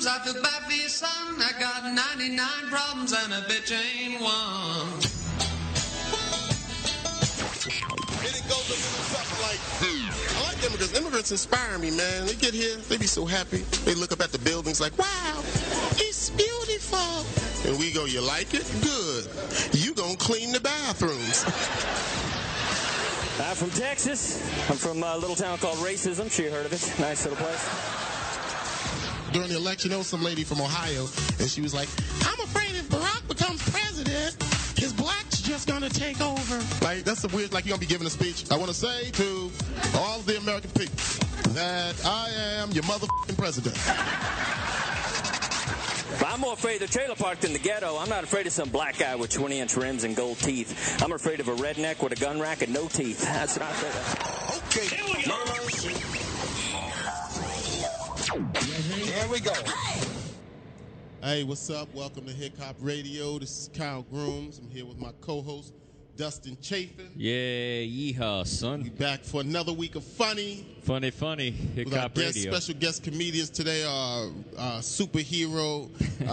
problems. I feel bad for your son. I got 99 problems and a bitch ain't one. And it goes a little something like, I like immigrants. Immigrants inspire me, man. They get here, they be so happy. They look up at the buildings like, wow, it's beautiful. And we go, you like it? Good. You gonna clean the bathrooms. I'm from Texas. I'm from a little town called Racism. Sure you heard of it. Nice little place. During the election, there was some lady from Ohio, and she was like, I'm afraid if Barack becomes president, his blacks just gonna take over. Like, that's the weird, like, you're gonna be giving a speech. I wanna say to all the American people that I am your motherfucking president. But I'm more afraid of the trailer park than the ghetto. I'm not afraid of some black guy with 20-inch rims and gold teeth. I'm afraid of a redneck with a gun rack and no teeth. That's what I'm afraid Okay. Here we go. Hey, what's up? Welcome to Hip Hop Radio. This is Kyle Grooms. I'm here with my co-host, Dustin Chafin. Yeah, yeehaw, son. We back for another week of funny. Funny. Hip With our Hop Radio. special guest comedians today are superhero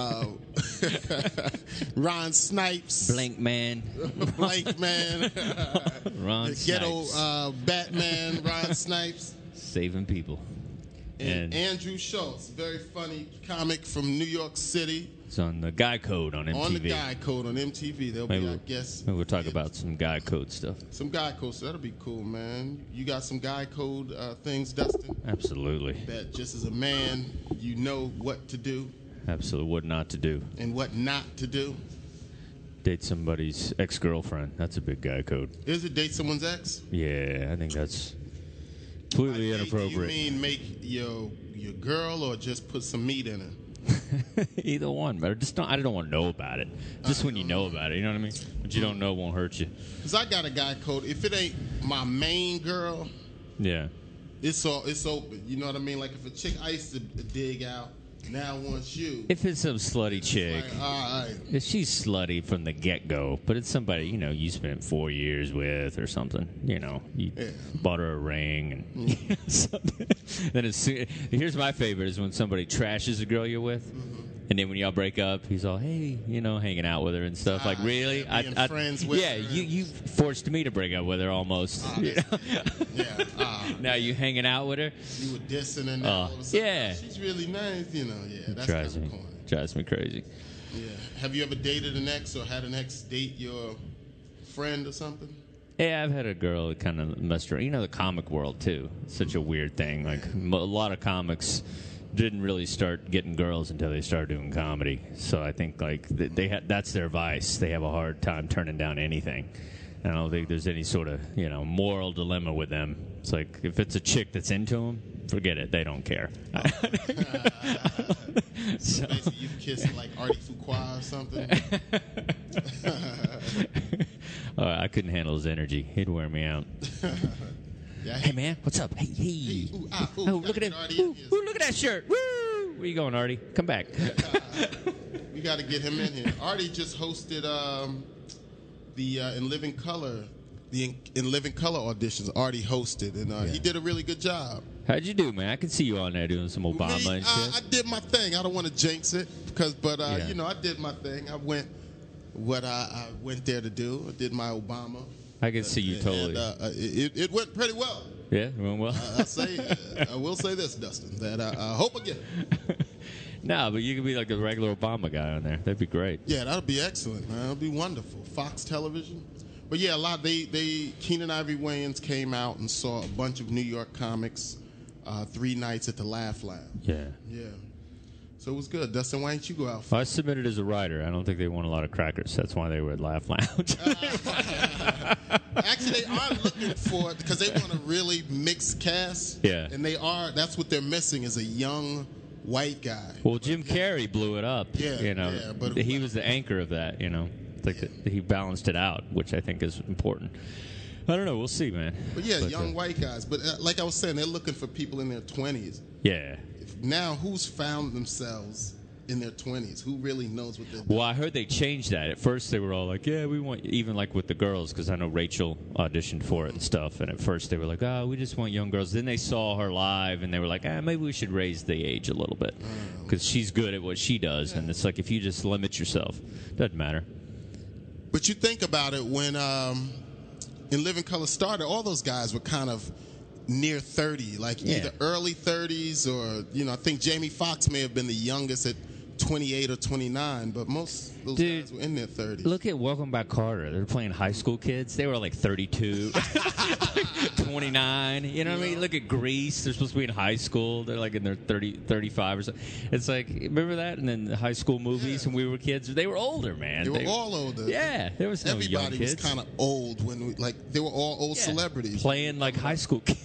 Ron Snipes. Blank Man. Blank Man. Ron The ghetto Snipes. Batman, Ron Snipes. Saving people. And Andrew Schultz, very funny comic from New York City. It's on the Guy Code on MTV. On the Guy Code on MTV. They'll be our guests. Maybe we'll talk about some Guy Code stuff. Some Guy Code, so that'll be cool, man. You got some Guy Code things, Dustin? Absolutely. That just as a man, you know what to do. Absolutely what not to do. And what not to do. Date somebody's ex-girlfriend. That's a big Guy Code. Is it date someone's ex? Yeah, I think that's completely inappropriate. Do you mean make your girl or just put some meat in her? Either one, but I don't want to know about it. Just when you know about it, you know what I mean? What you don't know won't hurt you. Because I got a Guy Code. If it ain't my main girl, yeah, it's open. You know what I mean? Like if a chick I used to dig out now wants you. If it's some slutty chick, like, all right. if she's slutty from the get-go, but it's somebody, you spent 4 years with or something, you bought her a ring and something. Then here's my favorite is when somebody trashes a girl you're with, and then when y'all break up, he's all, hey, hanging out with her and stuff. Like, really? Being friends with her. you forced me to break up with her almost. Now you hanging out with her? You were dissing her now. Yeah. She's really nice, that's drives kind me. of corny. Drives me crazy. Yeah. Have you ever dated an ex or had an ex date your friend or something? Yeah, I've had a girl that kind of messed around. The comic world, too. It's such a weird thing. Like, a lot of comics didn't really start getting girls until they started doing comedy. So I think, like, that's their vice. They have a hard time turning down anything. I don't think there's any sort of, moral dilemma with them. It's like, if it's a chick that's into them, forget it. They don't care. So basically you've kissed, like, Artie Fuqua or something? I couldn't handle his energy. He'd wear me out. Hey, man, what's up? Hey. Look at him. Look at that shirt. Woo! Where you going, Artie? Come back. We got to get him in here. Artie just hosted the In Living Color auditions. Artie hosted, and he did a really good job. How'd you do, man? I can see you on there doing some Obama and shit. I did my thing. I don't want to jinx it, but I did my thing. I went what I went there to do. I did my Obama. I can see you totally. And, it went pretty well. Yeah, it went well. I will say this, Dustin, that I hope I get it. No, but you could be like a regular Obama guy on there. That'd be great. Yeah, that'd be excellent, man. That'd be wonderful. Fox Television. But yeah, Keenan Ivory Wayans came out and saw a bunch of New York comics 3 nights at the Laugh Lab. Yeah. Yeah. So it was good. Dustin, why didn't you go out? I submitted as a writer. I don't think they won a lot of crackers. That's why they were at Laugh Lounge. Actually, they are looking for it because they want a really mixed cast. Yeah. And that's what they're missing is a young white guy. Well, Jim Carrey blew it up. Yeah, but he was the anchor of that, he balanced it out, which I think is important. I don't know. We'll see, man. But young white guys. But like I was saying, they're looking for people in their 20s. Yeah. Now, who's found themselves in their 20s? Who really knows what they're doing? Well, I heard they changed that. At first, they were all like, yeah, we want, even like with the girls, because I know Rachel auditioned for it and stuff, and at first they were like, oh, we just want young girls. Then they saw her live, and they were like, maybe we should raise the age a little bit, because she's good at what she does, and it's like, if you just limit yourself, doesn't matter. But you think about it, when In Living Color started, all those guys were kind of near 30, like either early 30s or, I think Jamie Foxx may have been the youngest at 28 or 29, but most of those guys were in their 30s. Look at Welcome Back, Kotter. They're playing high school kids. They were like 32, 29. You know what I mean? Look at Grease. They're supposed to be in high school. They're like in their 30, 35 or something. It's like, remember that? And then the high school movies when we were kids, they were older, man. They were all older. Yeah, there was no young kids. Everybody was kind of old when they were all old celebrities. Playing like high school kids.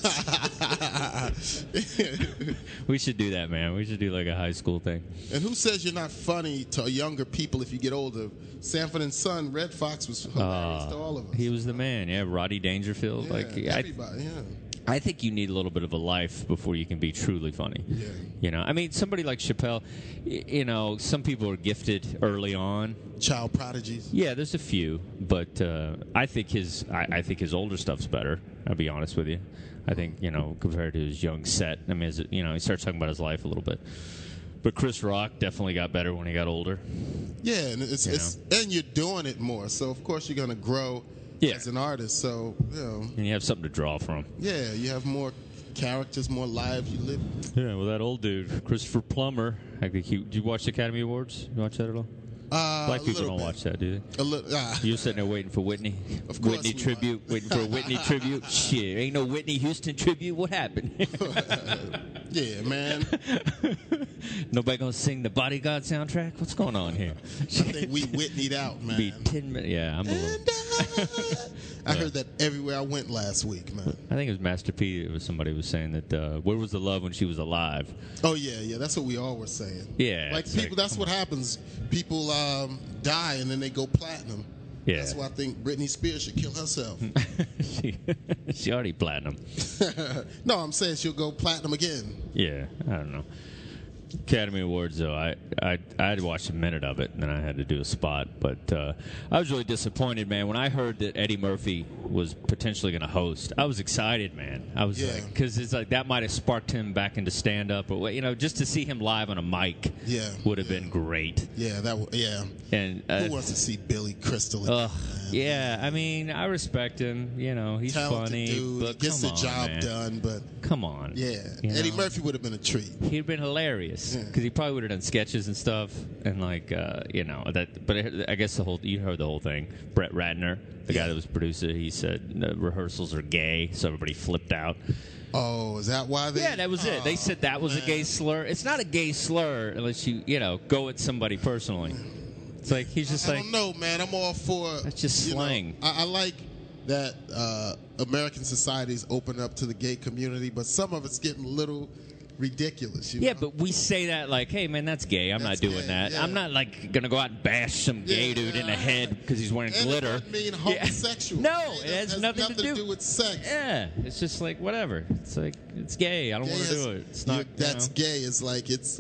We should do that, man. We should do like a high school thing. And who says you're not funny to younger people if you get older? Sanford and Son, Red Fox was hilarious to all of us. He was the man, Roddy Dangerfield. Everybody, I think you need a little bit of a life before you can be truly funny. Yeah. I mean, somebody like Chappelle, some people are gifted early on. Child prodigies. Yeah, there's a few, but I think his older stuff's better. I'll be honest with you. I think, compared to his young set. I mean, he starts talking about his life a little bit. But Chris Rock definitely got better when he got older. Yeah, and and you're doing it more, so of course you're going to grow as an artist. So and you have something to draw from. Yeah, you have more characters, more lives you live. Yeah, well, that old dude, Christopher Plummer. Did you watch the Academy Awards? You watch that at all? Black people don't watch that, do they? You're sitting there waiting for Whitney. Of course Whitney tribute, waiting for a Whitney tribute. Shit, ain't no Whitney Houston tribute. What happened? Yeah, man. Nobody gonna sing the Bodyguard soundtrack? What's going on here? I think we Whitneyed out, man. Be 10 minutes. Yeah, I'm a little. I heard that everywhere I went last week, man. I think it was Master P. It was somebody was saying that where was the love when she was alive? Oh yeah, that's what we all were saying. Yeah, like people. That's what happens. People die and then they go platinum. Yeah, that's why I think Britney Spears should kill herself. she already platinum. No, I'm saying she'll go platinum again. Yeah, I don't know. Academy Awards, though, I had watched a minute of it, and then I had to do a spot. But I was really disappointed, man. When I heard that Eddie Murphy was potentially going to host, I was excited, man. I was like, because it's like that might have sparked him back into stand-up, or just to see him live on a mic, would have been great. Yeah, And who wants to see Billy Crystal again? Yeah, I mean, I respect him. He's talented funny, dude. but gets the job man. Done. But come on, Eddie Murphy would have been a treat. He'd been hilarious because he probably would have done sketches and stuff, and that. But I guess you heard the whole thing. Brett Ratner, the guy that was producer, he said the rehearsals are gay, so everybody flipped out. Oh, is that why they? Yeah, that was it. They said that was a gay slur. It's not a gay slur unless you go at somebody personally. It's like he's just I don't know, man. I'm all for. That's just slang. I like that American society's open up to the gay community, but some of it's getting a little ridiculous. You know? But we say that like, hey, man, that's gay. I'm not doing that. Yeah. I'm not like gonna go out and bash some gay dude in the head because he's wearing glitter. It doesn't mean homosexual. No, it has nothing to do with sex. Yeah, it's just like whatever. It's like it's gay. I don't want to do it. It's not. That's gay. It's like it's.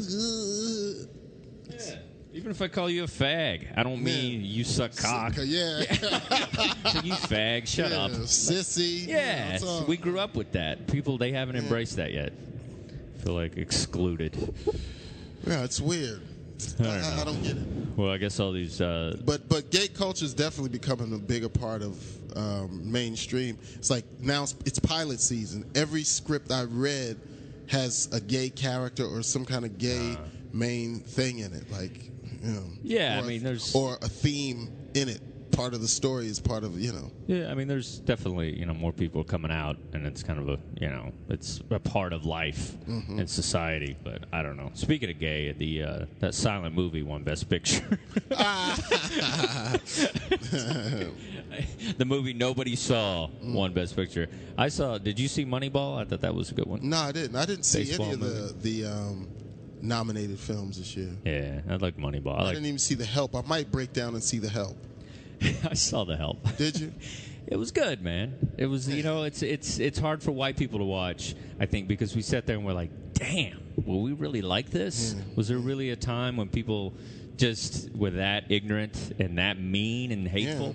Yeah. Even if I call you a fag, I don't mean you suck cock. Yeah. So you fag, shut up. Sissy. Yeah, we grew up with that. People, they haven't embraced that yet. Feel like excluded. Yeah, it's weird. I don't get it. Well, I guess all these... But gay culture is definitely becoming a bigger part of mainstream. It's like now it's pilot season. Every script I read has a gay character or some kind of gay main thing in it. Like... Yeah, I mean, there's... Or a theme in it. Part of the story is part of, Yeah, I mean, there's definitely, more people coming out, and it's kind of a, it's a part of life in society, but I don't know. Speaking of gay, that silent movie won Best Picture. The movie nobody saw won Best Picture. Did you see Moneyball? I thought that was a good one. No, I didn't. I didn't see any of the nominated films this year. Yeah, I like Moneyball. I didn't even see The Help. I might break down and see The Help. I saw The Help. Did you? It was good, man. It was, it's hard for white people to watch, I think, because we sat there and we're like, damn, will we really like this? Was there really a time when people just were that ignorant and that mean and hateful?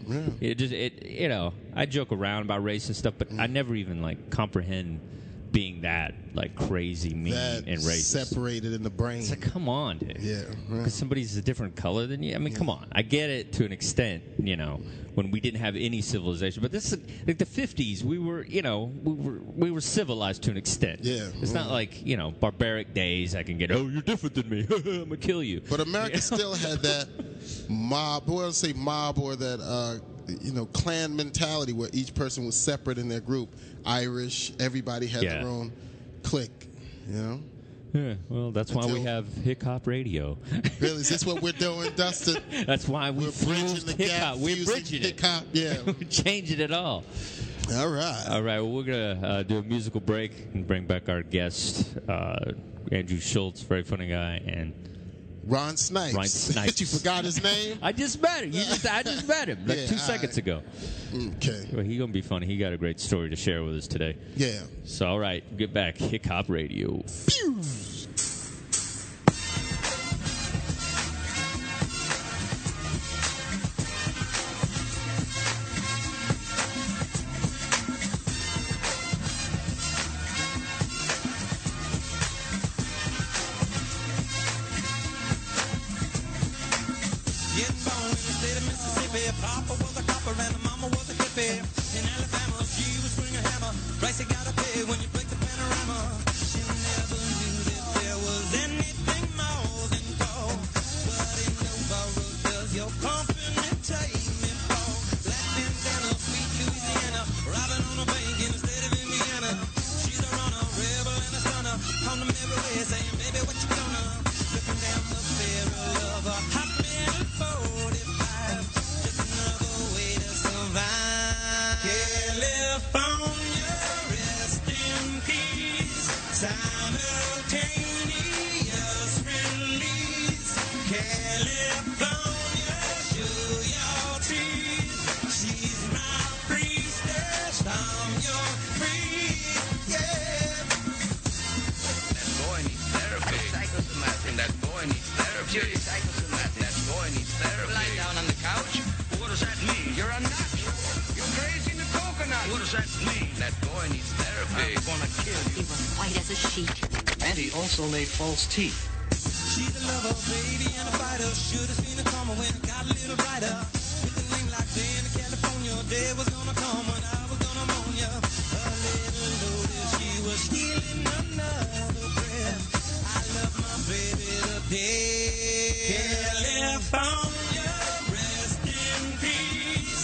I joke around about race and stuff, but I never even like comprehend being that like crazy mean That and racist. separated in the brain. It's like, come on, dude. Yeah. Because somebody's a different color than you. I mean, come on. I get it to an extent, when we didn't have any civilization. But this is like the 50s. We were, we were civilized to an extent. Yeah. It's not like, barbaric days. I can get, oh, you're different than me. I'm gonna kill you. But America still had that mob, or say mob, or that clan mentality where each person was separate in their group. Irish, everybody had their own clique, Yeah, well, that's why we have Hip Hop Radio. Really, is this what we're doing, Dustin? That's why we're bridging the gap. We're bridging it. Hip-hop, yeah. We're changing it all. All right. All right, well, we're going to do a musical break and bring back our guest, Andrew Schultz, very funny guy, and Ron Snipes. Ron Snipes. You forgot his name? I just met him. I just met him like 2 seconds ago. Okay. Well, he's going to be funny. He got a great story to share with us today. Yeah. So, all right, get back. Hip Hop Radio. Pew! Papa was a copper and mama was a hippie. In Alabama, she would swing a hammer. Price you gotta pay when you break the panorama. She never knew that there was anything more than gold. What in the world does your company take me for? Black bandana, sweet Louisiana, robbing on a bank in the state of Indiana. She's a runner, rebel and a stunner. On the merry way, saying, baby, what you gonna? Looking down the barrel of a hot metal 45. California, rest in peace. Simultaneous release. California, show your teeth. She's my priestess. I'm your priest. Yeah. That boy needs therapy. Psychosomatic. That boy needs therapy. Psychosomatic. That boy needs therapy. Lie down on the couch. What does that mean? You're a nut. You're crazy in the coconut. What does that mean? That boy needs therapy. I'm gonna kill you. He was white as a sheet. And he also made false teeth. She's a lover, baby, and a fighter. Should've seen it coming when it got a little brighter. With the name like day in California, day was gonna come when I was gonna moan ya. A little notice, she was stealing another breath. I love my baby today. California, rest in peace.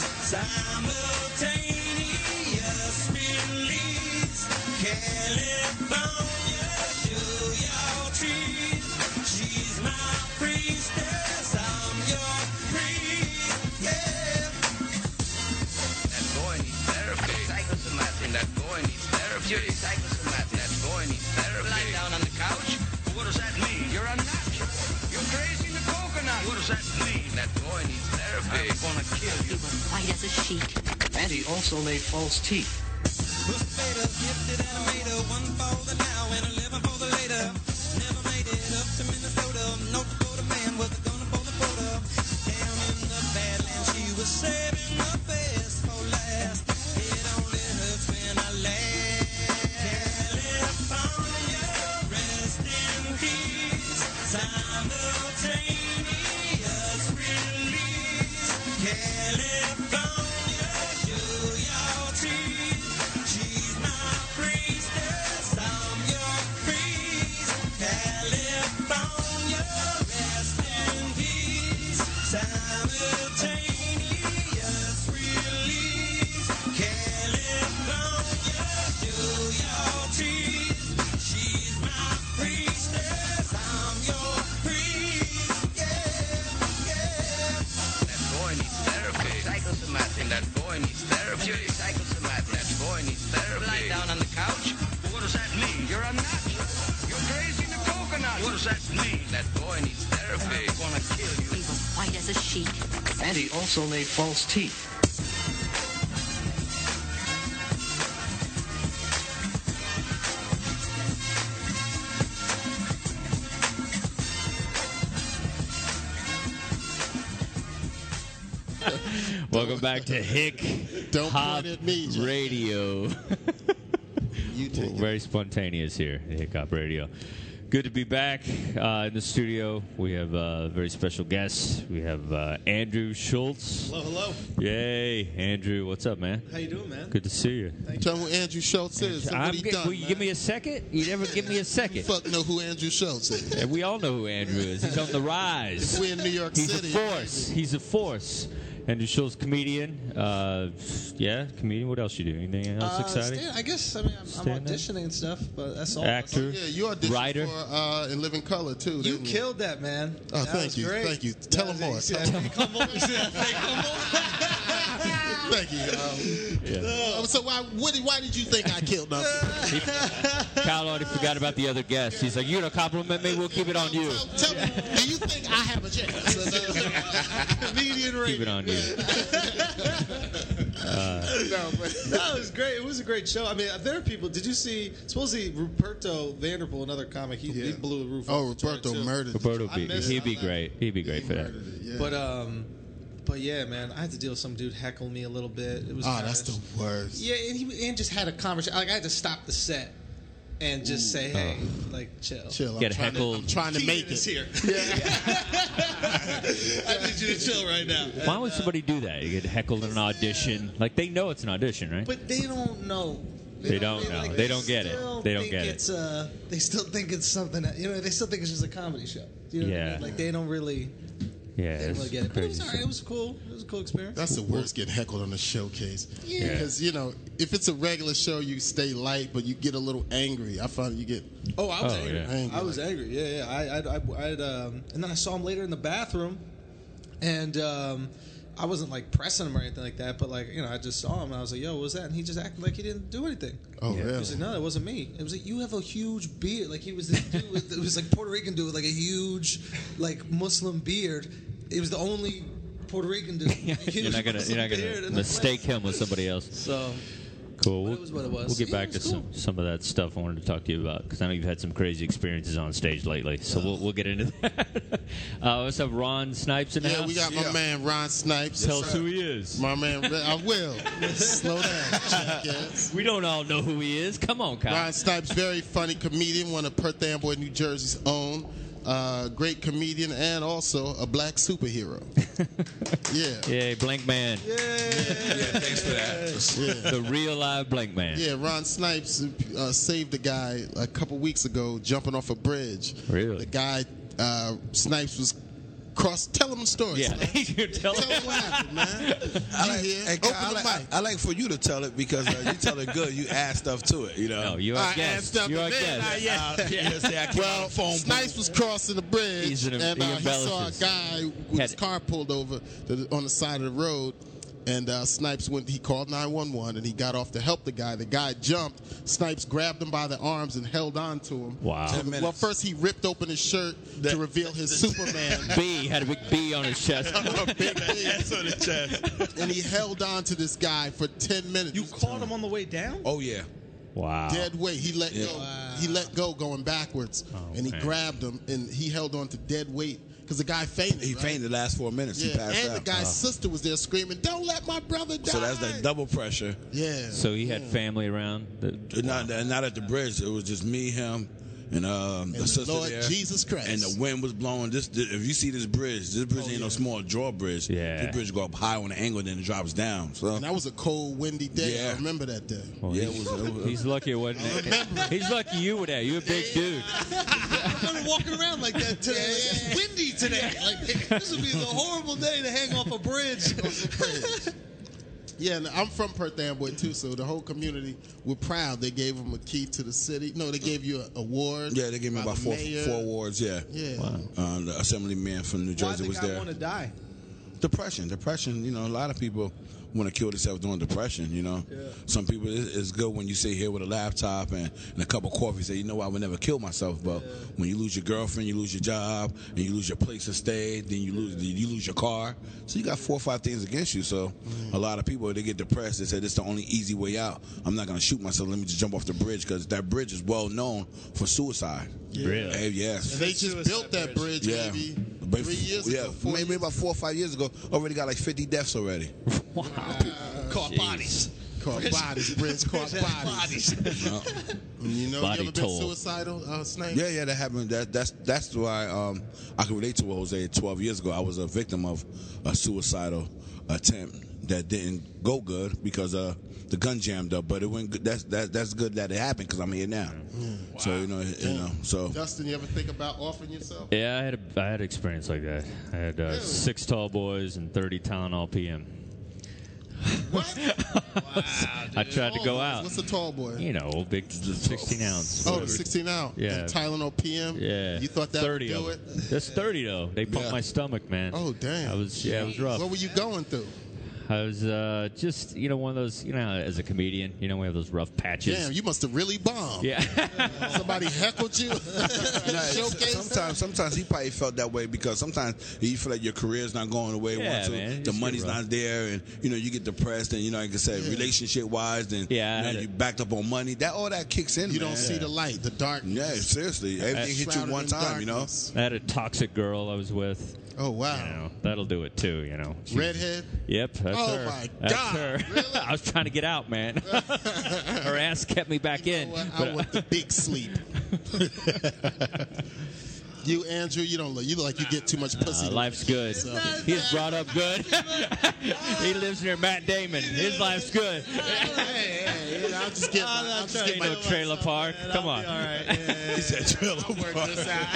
Simultaneous release. California, show your teeth. She's my priestess. I'm your priest. Yeah. That boy needs therapy. Psychosomatic. That boy needs therapy. Psychosomatic. That boy needs therapy. Lie down on the couch. What does that mean? You're a nut. You're crazy in the coconut. What does that mean? That boy needs therapy. I'm gonna kill He you. was white as a sheet. And he also made false teeth. Was fatal, gifted animator, one for the now and 11 for the later. Never made it up to Minnesota. North Dakota man was gonna pull the quota. Down in the Badlands, she was saving the best for last. It only hurts when I laugh. California, rest in peace. Simultaneous release. California, show your teeth. She's my priestess. I'm your priest. California, rest in peace. Simultaneous release. California, show your teeth. She's my priestess. I'm your priest. Yeah. That boy needs therapy. Psychosomatic. That boy needs therapy. Psychosomatic. That boy needs therapy. Lie down on the couch. What does that mean? You're a nut. You're crazy in the coconut. What does that mean? That boy needs therapy. I'm gonna kill you. He was white as a sheet. And he also made false teeth. Welcome back to Hick Don't Hop point at me, Jack. Radio. You take it. Very spontaneous here at Hick Hop Radio. Good to be back in the studio. We have a very special guest. We have Andrew Schultz. Hello. Yay, Andrew. What's up, man? How you doing, man? Good to see you. Tell me who Andrew Schultz is. So what he done, Will you give me a second? You never give me a second. Fuck know who Andrew Schultz is. And we all know who Andrew is. He's on the rise. We're in New York He's City. a force. He's a force. Andrew Schultz, comedian. Comedian. What else you do? Anything else exciting? I guess. I mean, I'm Stand-up? auditioning and stuff, but that's all. Actor. Yeah, you auditioned Writer. for In Living Color, too. You didn't killed that, man. Oh, That thank was you. Great. Thank you. Tell him more. See that fake humble? You see that fake humble? Thank you. So why did you think I killed nothing? Kyle already forgot about the other guest. He's like, "You're gonna compliment me? We'll keep it on you." Tell me, do you think I have a chance? Comedian rating. Keep it on you. No, it was great. It was a great show. I mean, there are people. Did you see? Supposedly, Ruperto Vanderpool, another comic, he blew the roof. Oh, off the Roberto joint, too. murdered. Roberto, I missed he'd be that. great. He'd be great for that. Murdered it, yeah. But yeah, man, I had to deal with some dude heckle me a little bit. It was Oh, kinda- that's the worst. Yeah, and just had a conversation. Like I had to stop the set and just say, "Hey, like chill." Chill. Get I'm trying heckled. I'm trying to make Keenan is it. here. I need you to chill right now. Why would somebody do that? You get heckled in an audition. Like they know it's an audition, right? But they don't know. They don't know. They don't get it. still They don't think get it. it's, they still think it's something. They still think it's just a comedy show. You know what I Yeah. mean? Like they don't really. Yeah, They didn't it's really get it. But it was crazy. alright. It was cool. It was a cool experience. That's the worst, getting heckled on a showcase. Yeah. Because, if it's a regular show, you stay light, but you get a little angry. I find you get Oh, I was Oh, angry. yeah. angry. I was angry. Yeah. And then I saw him later in the bathroom, and I wasn't like pressing him or anything like that, but I just saw him and I was like, "Yo, what was that?" And he just acted like he didn't do anything. Oh, He really? was like, "No, that wasn't me." It was like, "You have a huge beard." Like he was this dude. It was like Puerto Rican dude with like a huge, like Muslim beard. It was the only Puerto Rican dude. You're not gonna mistake him with somebody else. So Cool. But it was what it was. We'll get Yeah, back it to was cool. some of that stuff I wanted to talk to you about because I know you've had some crazy experiences on stage lately. So we'll get into that. What's up, Ron Snipes in the Yeah, house? we got my man Ron Snipes. Tell us who he is. My man, I will. Slow down, jackass. We don't all know who he is. Come on, Kyle. Ron Snipes, very funny comedian, one of Perth Amboy, New Jersey's own. Great comedian and also a black superhero. Yeah. Yeah, Blank Man. Yeah, thanks for that. Yeah. The real live Blank Man. Yeah, Ron Snipes saved a guy a couple weeks ago jumping off a bridge. Really? The guy, Snipes was tell him the story. Yeah. Snipes. You're telling Tell him what happened, man. You here? Hey, Open Kyle, the mic. I like for you to tell it because you tell it good. You add stuff to it, you know. No, you're I our guest. asked up You're our and then guest. You say I came on Well, the phone. Snipes was crossing the bridge, He's and he he saw a embellishes. guy with his Had- car pulled over on the side of the road. And Snipes he called 911, and he got off to help the guy. The guy jumped. Snipes grabbed him by the arms and held on to him. Wow. 10 minutes. Well, first he ripped open his shirt to reveal his Superman. B had a big B on his chest. A big B. That's on the chest. And he held on to this guy for 10 minutes. You caught him on the way down? Oh yeah. Wow. Dead weight. He let Yeah. go. He let go going backwards, and he man. grabbed him, and he held on to dead weight because the guy fainted. He right? fainted the last 4 minutes. He Yeah, passed and out. the guy's sister was there screaming, "Don't let my brother die!" So that's like double pressure. Yeah. So he had family around. Not at the bridge. It was just me, him, and the the sister Lord there. Jesus Christ. And the wind was blowing. If you see this bridge ain't no small drawbridge. Yeah. This bridge go up high on the angle, then it drops down. So And that was a cold, windy day. Yeah. I remember that day. Well, yeah, he's, it was he's lucky it wasn't. He's lucky you were there. You're a big dude. I'm gonna walking around like that today. It's windy today. Like this would be the horrible day to hang off a bridge. Yeah, and I'm from Perth Amboy too, so the whole community were proud. They gave him a key to the city. No, they gave you an award. Yeah, they gave me by about the four mayor. awards. Yeah. Yeah. The assemblyman from New Why Jersey the was guy there. want to die? Depression. You know, a lot of people want to kill themselves during depression. You know, some people it's good when you sit here with a laptop and a cup of coffee. Say, you know, I would never kill myself. But when you lose your girlfriend, you lose your job, and you lose your place to stay, then you lose your car. So you got 4 or 5 things against you. So a lot of people, they get depressed. They say this is the only easy way out. I'm not going to shoot myself. Let me just jump off the bridge because that bridge is well known for suicide. Really? Yes. And they just built that bridge Yeah. maybe But 3 years ago, 4 maybe years about 4 or 5 years ago, already got like 50 deaths already. Wow. Caught bodies. Caught bodies, Brits caught bodies. You know, Body you ever been toll. suicidal, Snake? Yeah, that happened. That's why I can relate to what Jose. 12 years ago, I was a victim of a suicidal attempt that didn't go good because the gun jammed up. But it went good. That's good that it happened because I'm here now. Wow. So you know. So Dustin, you ever think about offering yourself? Yeah, I had an experience like that. I had 6 tall boys and 30 Tylenol PM. What? I tried to go out. What's a tall boy? You know, big 16 ounce. Oh, the whatever. 16 out. Yeah. And Tylenol PM. Yeah. You thought that 30 would do of it? them. That's 30 though. They pumped Yeah. my stomach, man. Oh, damn. It was rough. What were you going through? I was just, one of those, how as a comedian, we have those rough patches. Damn, you must have really bombed. Yeah. Somebody heckled you. Showcase. Sometimes he probably felt that way because sometimes you feel like your career's not going the way you want to. man, The just money's get rough. not there, and you get depressed, and like I said, relationship wise, and you backed up on money. All that kicks in. You man. don't see the light, the darkness. Yeah, seriously, everything hit you Shrouded one in time. darkness. I had a toxic girl I was with. Oh, wow. That'll do it too, She was- Redhead? Yep, that's Oh, her. my That's God, her. really? I was trying to get out, man. Her ass kept me back in. What? but- I want the big sleep. You, Andrew, you don't look. You look like you get too much pussy. Life's good. He's brought up good. He lives near Matt Damon. His life's good. Hey, I'll just get my, I'll just get Ain't my no trailer park. Come on. He said trailer park.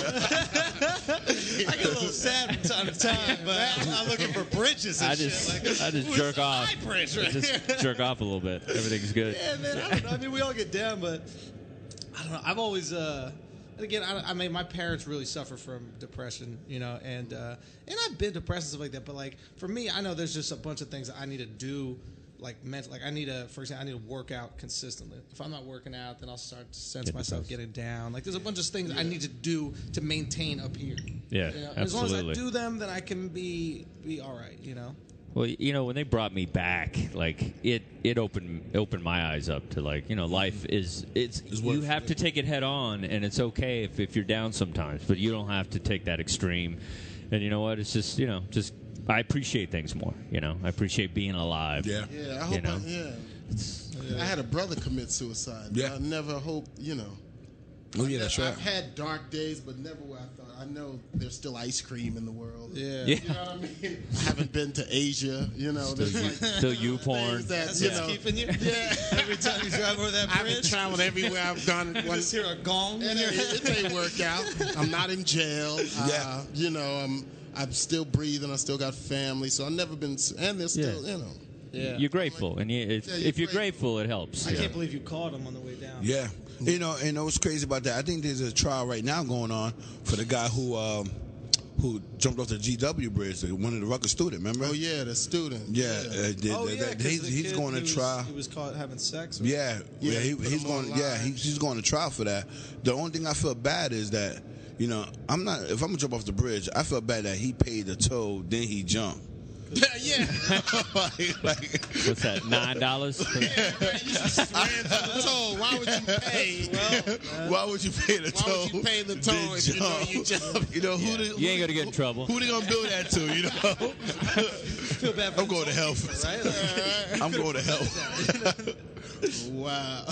I get a little sad from time to time, but I'm looking for bridges and I shit. just jerk off. My bridge right here. Just jerk off a little bit. Everything's good. Yeah, man. I don't know. I mean, we all get down, but I don't know. I've always, and again, I mean, my parents really suffer from depression, and I've been depressed and stuff like that. But like for me, I know there's just a bunch of things that I need to do, like mental. Like for example, I need to work out consistently. If I'm not working out, then I'll start to sense myself getting down. Like there's a bunch of things I need to do to maintain up here. Yeah, As long as I absolutely. do them, then I can be all right. Well, when they brought me back, like it opened my eyes up to like, life you have to take it head on, and it's okay if you're down sometimes, but you don't have to take that extreme. And you know what? It's just I appreciate things more. I appreciate being alive. Yeah. Yeah, I hope. I had a brother commit suicide. Yeah. I never hope. Oh yeah, that's right. I've had dark days, but never where I thought. I know there's still ice cream in the world. Yeah. You know what I mean? I haven't been to Asia. There's like Still you porn. things that That's what's keeping you. Yeah. Every time you drive over that I haven't bridge, traveled everywhere I've gone. you just hear a gong in your head. It ain't work out. I'm not in jail. Yeah. I'm still breathing. I still got family. So I've never been. And there's still, Yeah. You're grateful, and if you're grateful, it helps. I can't believe you called him on the way down. Yeah. And what's crazy about that? I think there's a trial right now going on for the guy who jumped off the GW bridge, one of the Rutgers student. Remember? Oh yeah, the student. Yeah. Oh, yeah, 'cause the he's kid, going to he was- trial. He was caught having sex. Yeah, Yeah, he's put him going. on Yeah, live. he's going to trial for that. The only thing I feel bad is that I'm not. If I'm gonna jump off the bridge, I feel bad that he paid the toll, then he jumped. Yeah. like, What's that? $9? You just ran through the toll. Why would you pay? why would you pay the Why toll? would you pay the toll then if you know you jump? You ain't gonna get in trouble. Who they gonna bill that to? Feel bad for I'm going to hell. right? I'm going to hell. Wow.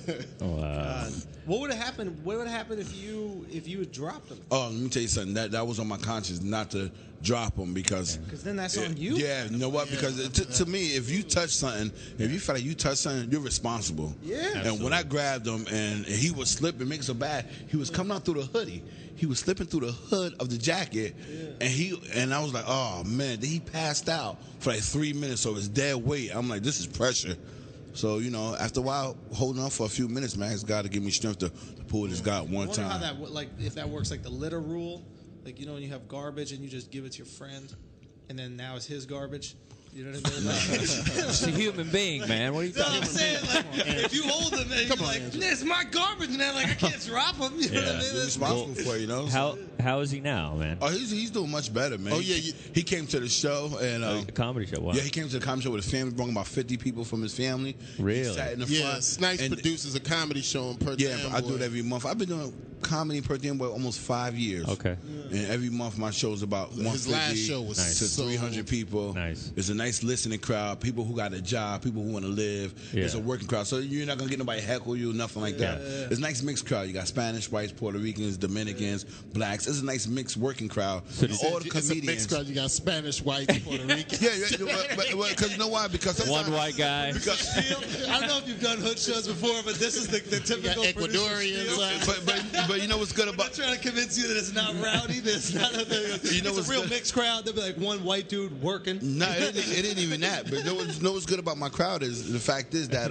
What would have happened? What would have happened if you had dropped him? Oh, let me tell you something. That was on my conscience not to drop him because then that's on you. Yeah, you know what? Because to me, if you touch something, if you feel like you touch something, you're responsible. Yeah. And when I grabbed him and he was slipping, make it so bad, he was coming out through the hoodie. He was slipping through the hood of the jacket, and I was like, oh man, then he passed out for like 3 minutes, so it's dead weight. I'm like, this is pressure. So after a while, holding on for a few minutes, man, it's got to give me strength to pull this guy one I wonder time. how that if that works like the litter rule, like when you have garbage and you just give it to your friend, and then now it's his garbage. You know what I mean? It's a human being, man. What are you No, talking I'm saying, like, if you hold them and you're like, it's my garbage, man. Like, I can't drop them. You know what I Yeah. mean? You're responsible for it, you know. How is he now, man? Oh, he's doing much better, man. Oh, yeah, he came to the show and A comedy show. Wow. yeah, he came to the comedy show with his family. Brought about 50 people from his family. Really? He sat in the Yeah, front. Snipes and- produces a comedy show in Perth Yeah, I Amboy. do it every month. I've been doing comedy in Perth Amboy almost 5 years. Okay. And every month my show's about 150 last show was to so- 300 people. Nice. It's a nice listening crowd. People who got a job. People who want to live. Yeah. It's a working crowd. So you're not gonna get nobody heckle you, nothing like that. It's a nice mixed crowd. You got Spanish, whites, Puerto Ricans, Dominicans, blacks. It's a nice mixed working crowd. So And all the It's a mixed comedians. crowd. You got Spanish, whites, Puerto Ricans. Yeah, because you know why? Because One sometimes- white guy. Because, I don't know if you've done hood shows before, but this is the typical got producer Ecuadorians. spiel. but you know what's good I'm about not trying to convince you that it's not rowdy. That it's not. You know It's what's a real good? mixed crowd. There'll be like one white dude working. No, it ain't even that. But know what's good about my crowd is the fact is that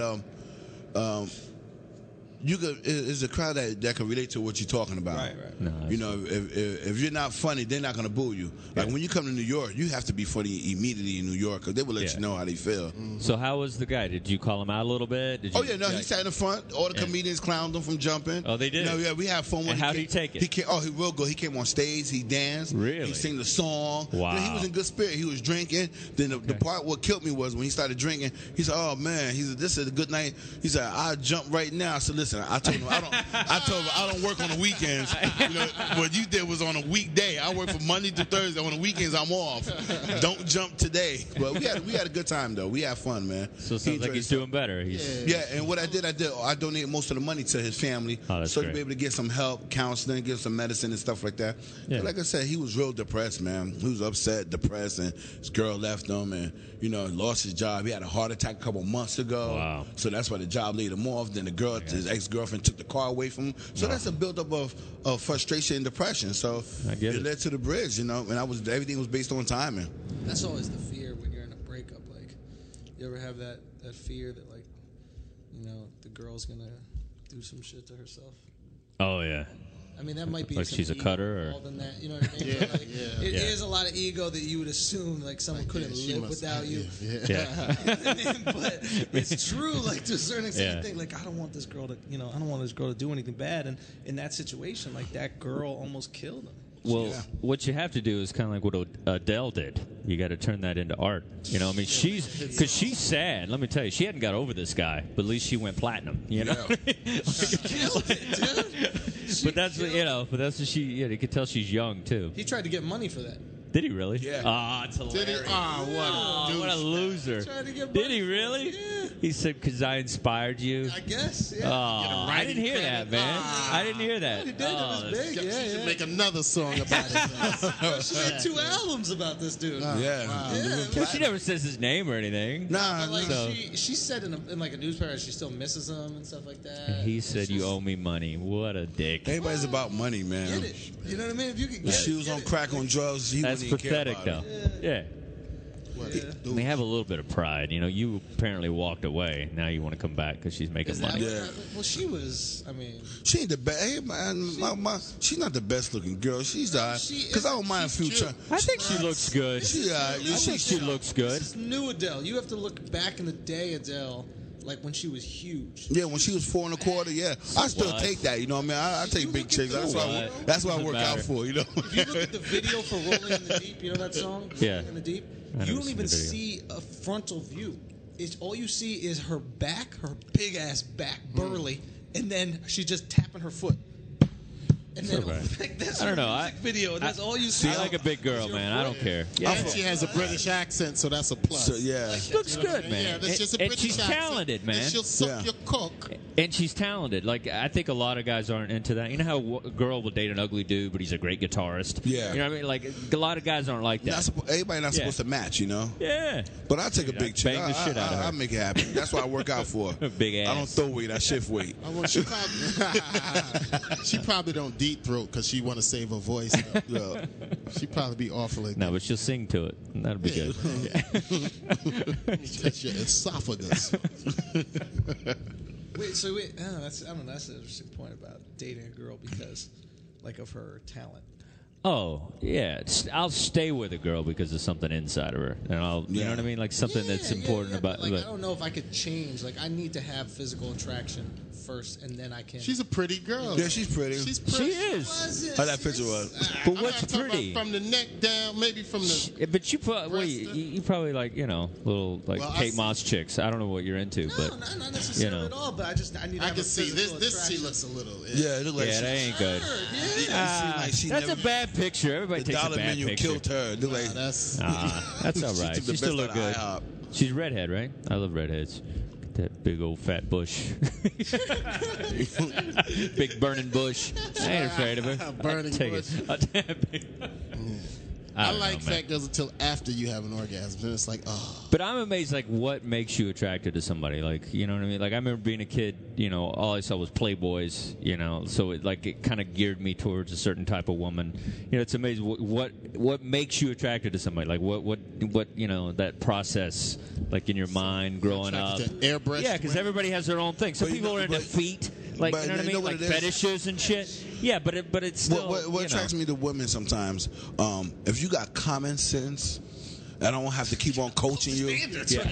you could is a crowd that can relate to what you're talking about. Right. No, You know, if you're not funny, they're not gonna boo you. Like when you come to New York, you have to be funny immediately in New York because they will let Yeah. you know how they feel. So how was the guy? Did you call him out a little bit? Did you, Oh yeah, no, he sat in the front. All the comedians clowned him from jumping. Oh, they did? You know, yeah, we had fun. When And how'd he came, take it? He came. Oh, he real good. He came on stage. He danced. Really? He sang the song. Wow. You know, he was in good spirit. He was drinking. Then the part what killed me was when he started drinking. He said, "Oh man," he said, "This is a good night." He said, "I jump right now." I said, "Listen," I told him, I told him I don't work on the weekends. You know, what you did was on a weekday. I work from Monday to Thursday. On the weekends, I'm off. Don't jump today. But we had a good time though. We had fun, man. So it He sounds like enjoyed he's himself. doing better. He's, Yeah, and what I donated most of the money to his family, Oh, that's so to great. be able to get some help, counseling, get some medicine and stuff like that. Yeah. But like I said, he was real depressed, man. He was upset, depressed, and his girl left him, and lost his job. He had a heart attack a couple months ago. Wow. So that's why the job laid him off. Then his ex-girlfriend took the car away from him. So that's a buildup of frustration and depression. So I get it. led to the bridge, and everything was based on timing. That's always the fear when you're in a breakup. Like, you ever have that fear that, like, the girl's gonna do some shit to herself? Oh yeah. I mean, that might be Like some she's a ego cutter, or- involved in that. You know what I mean? Yeah, But, like, yeah. It Yeah. is a lot of ego that you would assume like someone couldn't She live must- without you. Yeah. But it's true. Like, to a certain extent, Yeah. you think like, I don't want this girl to, I don't want this girl to do anything bad. And in that situation, like, that girl almost killed him. Well, what you have to do is kind of like what Adele did. You got to turn that into art. I mean, because she's sad. Let me tell you, she hadn't got over this guy, but at least she went platinum. You know. Killed it, dude. But that's but that's what she. Yeah, you could tell she's young too. He tried to get money for that. Did he really? Yeah. Ah, it's hilarious. Did he? Oh, What a loser. Tried to get Did money he for it. really? Yeah. He said, because I inspired you. I guess. Yeah. Oh, I didn't hear that, man. I didn't hear that. He did. It was Oh, big. She Yeah, should yeah. make another song about it. She made 2 albums about this dude. Yeah. well, she never says his name or anything. Nah, But like So- she said in like a newspaper she still misses him and stuff like that. And he said, It's you just- owe me money. What a dick. everybody's about money, man. Get it. You know what I mean? If you could If get she it, was get on it. crack on drugs, he That's wouldn't even care pathetic, about though. it. Yeah. We have a little bit of pride. You apparently walked away. Now you want to come back because she's making Is that money. what Yeah. happened? Well, she was. I mean, She ain't the best. Hey, man, she's not the best looking girl. She's alright. she Because I don't isn't. mind She's Future. cute. I think she looks good. She alright. I think she looks good. this is new Adele. You have to look back in the day, Adele, like when she was huge. Yeah, when she was 4 1/4, yeah, I still What? take that. You know what I mean? I take you big look at chicks. That's what What? that's what I Doesn't work out matter. for. You know. If you look at the video for "Rolling in the Deep," you know that song? Yeah. "Rolling in the Deep." I never You don't seen even the video. see a frontal view. It's all you see is her back, her big ass back, burly, and then she's just tapping her foot. And then Okay. like, that's I don't her know. music video. And that's all you see. I like a big girl, man. I don't care. And she has a British accent, so that's a plus. So, yeah. Looks good, man. Yeah, that's just a and British she's accent. talented, man. And she'll suck Yeah. your cock. And she's talented. Like, I think a lot of guys aren't into that. You know how a girl will date an ugly dude, but he's a great guitarist? Yeah. You know what I mean? Like, a lot of guys aren't like that. Everybody not Yeah. supposed to match, you know. Yeah. But I take a big chick. bang the shit out of her. I make it happen. That's what I work out for. Big ass. I don't throw weight. I shift weight. I want she probably, she probably don't deep throat because she want to save her voice. though. Yeah. She probably be awful like No, but she'll sing to it. That'll be good. Touch your esophagus. Wait, I don't know. That's an interesting point about dating a girl because, like, of her talent. Oh yeah, I'll stay with a girl because of something inside of her, and you know what I mean, like something that's important about. But, like, I don't know if I could change. Like I need to have physical attraction first, and then I can. She's a pretty girl. Yeah, she's pretty. She's pretty. She is. How that picture was. But I'm what's not talking pretty? about from the neck down, maybe from the. Yeah, but you probably like little like Well, Kate Moss chicks. I don't know what you're into, No, but not necessarily at all. But I need. To I have can a see this. physical This she attraction. looks a little. Yeah, it look like yeah, that ain't good. That's a bad picture. Everybody the takes dollar a bad menu picture. killed her. It look like That's That's all right. took the She still best look out of good. IHOP. She's a redhead, right? I love redheads. That big old fat bush. Big burning bush. I ain't afraid of her. Burning I'll take bush. it. I don't like know, man. fat girls until after you have an orgasm. Then it's like, oh. But I'm amazed, like, what makes you attracted to somebody? Like, you know what I mean? Like, I remember being a kid, all I saw was Playboys, so it kind of geared me towards a certain type of woman. It's amazing what makes you attracted to somebody? Like, what that process, like, in your mind growing up. Attracted to airbrush Yeah, because women? everybody has their own thing. Some But people are into feet, like, but you know what I you know mean? what Like it is? fetishes and shit. Yeah, but it's still, What attracts me to women sometimes, if you got common sense, I don't have to keep on coaching you. Yeah.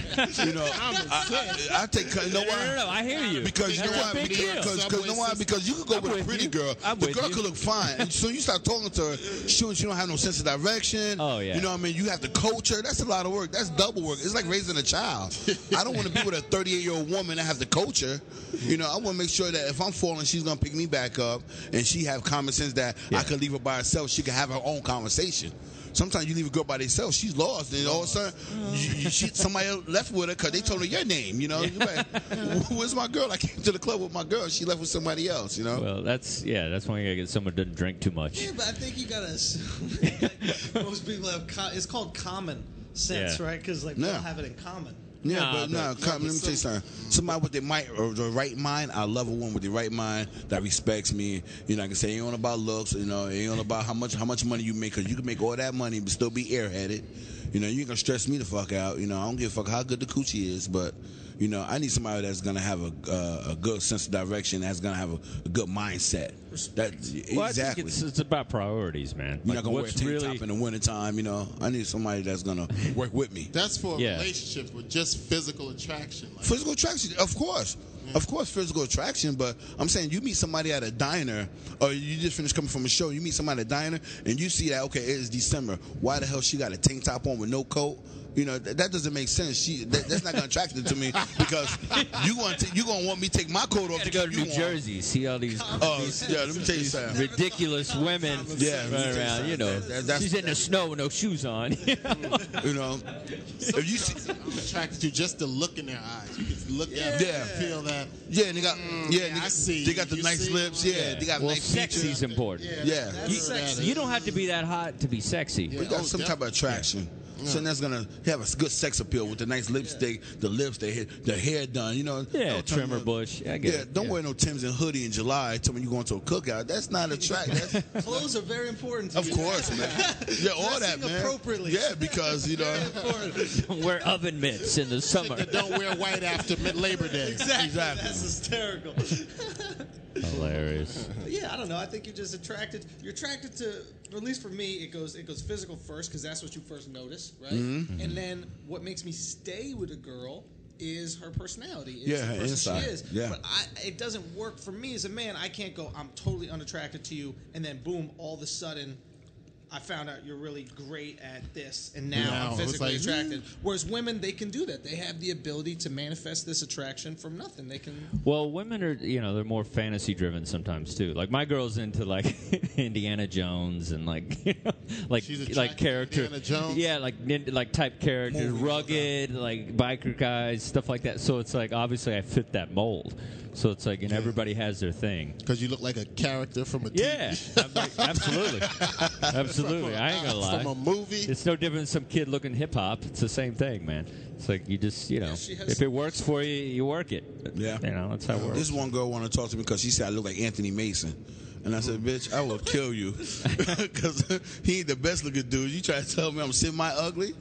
I take. You know why? No, I hear you. Because you know That's a why? big deal. Because you know why? Because you could go I'm with a with pretty you. girl. I'm The with girl you. could look fine, and so you start talking to her. She don't have no sense of direction. Oh, yeah. You know what I mean? You have to coach her. That's a lot of work. That's double work. It's like raising a child. I don't want to be with a 38-year-old woman and have to coach her. I want to make sure that if I'm falling, she's gonna pick me back up, and she have common sense that I could leave her by herself. She can have her own conversation. Sometimes you leave a girl by herself, she's lost, and all of a sudden, somebody else left with her because they told her your name. You're like, where's my girl? I came to the club with my girl. She left with somebody else. Well, that's why you gotta get someone who doesn't drink too much. Yeah, but I think you gotta assume most people have. It's called common sense, Yeah. right? Because we all have it in common. Yeah, Nah, but let me tell you something. Somebody with their mind or the right mind, I love a woman with the right mind that respects me. I can say it ain't all about looks. It ain't all about how much money you make. Cause you can make all that money but still be airheaded. You ain't gonna stress me the fuck out. I don't give a fuck how good the coochie is, but I need somebody that's gonna have a good sense of direction. That's gonna have a good mindset. Well, I think it's about priorities, man. You're Like, not gonna wear a what's tank really top in the wintertime. I need somebody that's gonna work with me. That's for Yeah. relationships with just physical attraction. Like, Physical attraction, of course. Of course, physical attraction, but I'm saying you meet somebody at a diner, or you just finished coming from a show, you meet somebody at a diner, and you see that, okay, it is December. Why the hell she got a tank top on with no coat? That doesn't make sense. That's not going to attract her to me because you gonna want me to take my coat off gotta go to keep New you warm. Jersey, see all these, Yeah, let me tell you something. ridiculous women Yeah, running around. that's- She's in the snow with no shoes on. If you see, I'm attracted to just the look in their eyes. You can look at them Yeah. and feel that. yeah, and they got I see. they got the You nice see? lips. Yeah, they got Well, nice sexy's features. important. Yeah. You don't have to be that hot to be sexy. We got some type of attraction. Something that's gonna have a good sex appeal with the nice lipstick, the lips, the hair done. Yeah, Don't tell trimmer me- bush. I get Yeah, it. don't wear no Timbs and hoodie in July. Tell me you going to a cookout. That's not attractive. Clothes are very important to Of you. course, man. Yeah, all that, Dressing man. appropriately. Yeah, because Don't wear oven mitts in the summer. That don't wear white after Labor Day. Exactly. Exactly. That's hysterical. Hilarious. Yeah, I don't know. I think you're just attracted. You're attracted to, or at least for me, it goes physical first because that's what you first notice, right? Mm-hmm. And then what makes me stay with a girl is her personality. Is Yeah, the her person inside. She is. Yeah. But it doesn't work for me as a man. I can't go. I'm totally unattracted to you, and then boom, all of a sudden, I found out you're really great at this, and now Now I'm it's physically like, attracted. Whereas women, they can do that. They have the ability to manifest this attraction from nothing. They can. Well, women are, they're more fantasy driven sometimes too. Like my girl's into like Indiana Jones and like She's attracted like to character. Indiana Jones? Yeah, like type characters, Movies, rugged, like biker guys, stuff like that. So it's like obviously I fit that mold. So it's like, and everybody has their thing. Because you look like a character from a TV Yeah, I'm like, absolutely, absolutely. I ain't gonna lie. From a movie. It's no different than some kid looking hip hop. It's the same thing, man. It's like you just, she has- if it works for you, you work it. Yeah. That's how it works. This one girl wanted to talk to me because she said I look like Anthony Mason. And I said, bitch, I will kill you. Because he ain't the best looking dude. You try to tell me I'm semi-ugly?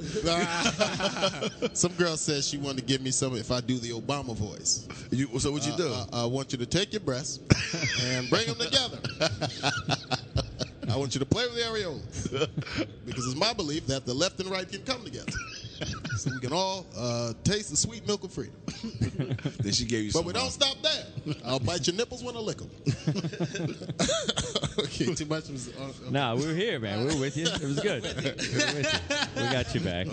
Some girl says she wanted to give me some if I do the Obama voice. So what you do? I want you to take your breasts and bring them together. I want you to play with the areolas. Because it's my belief that the left and right can come together. So we can all taste the sweet milk of freedom. Then she gave you But some. we don't stop there. I'll bite your nipples when I lick them. Okay, too much was... okay. Nah, we were here, man. We were with you. It was good. We were with you. We got you back.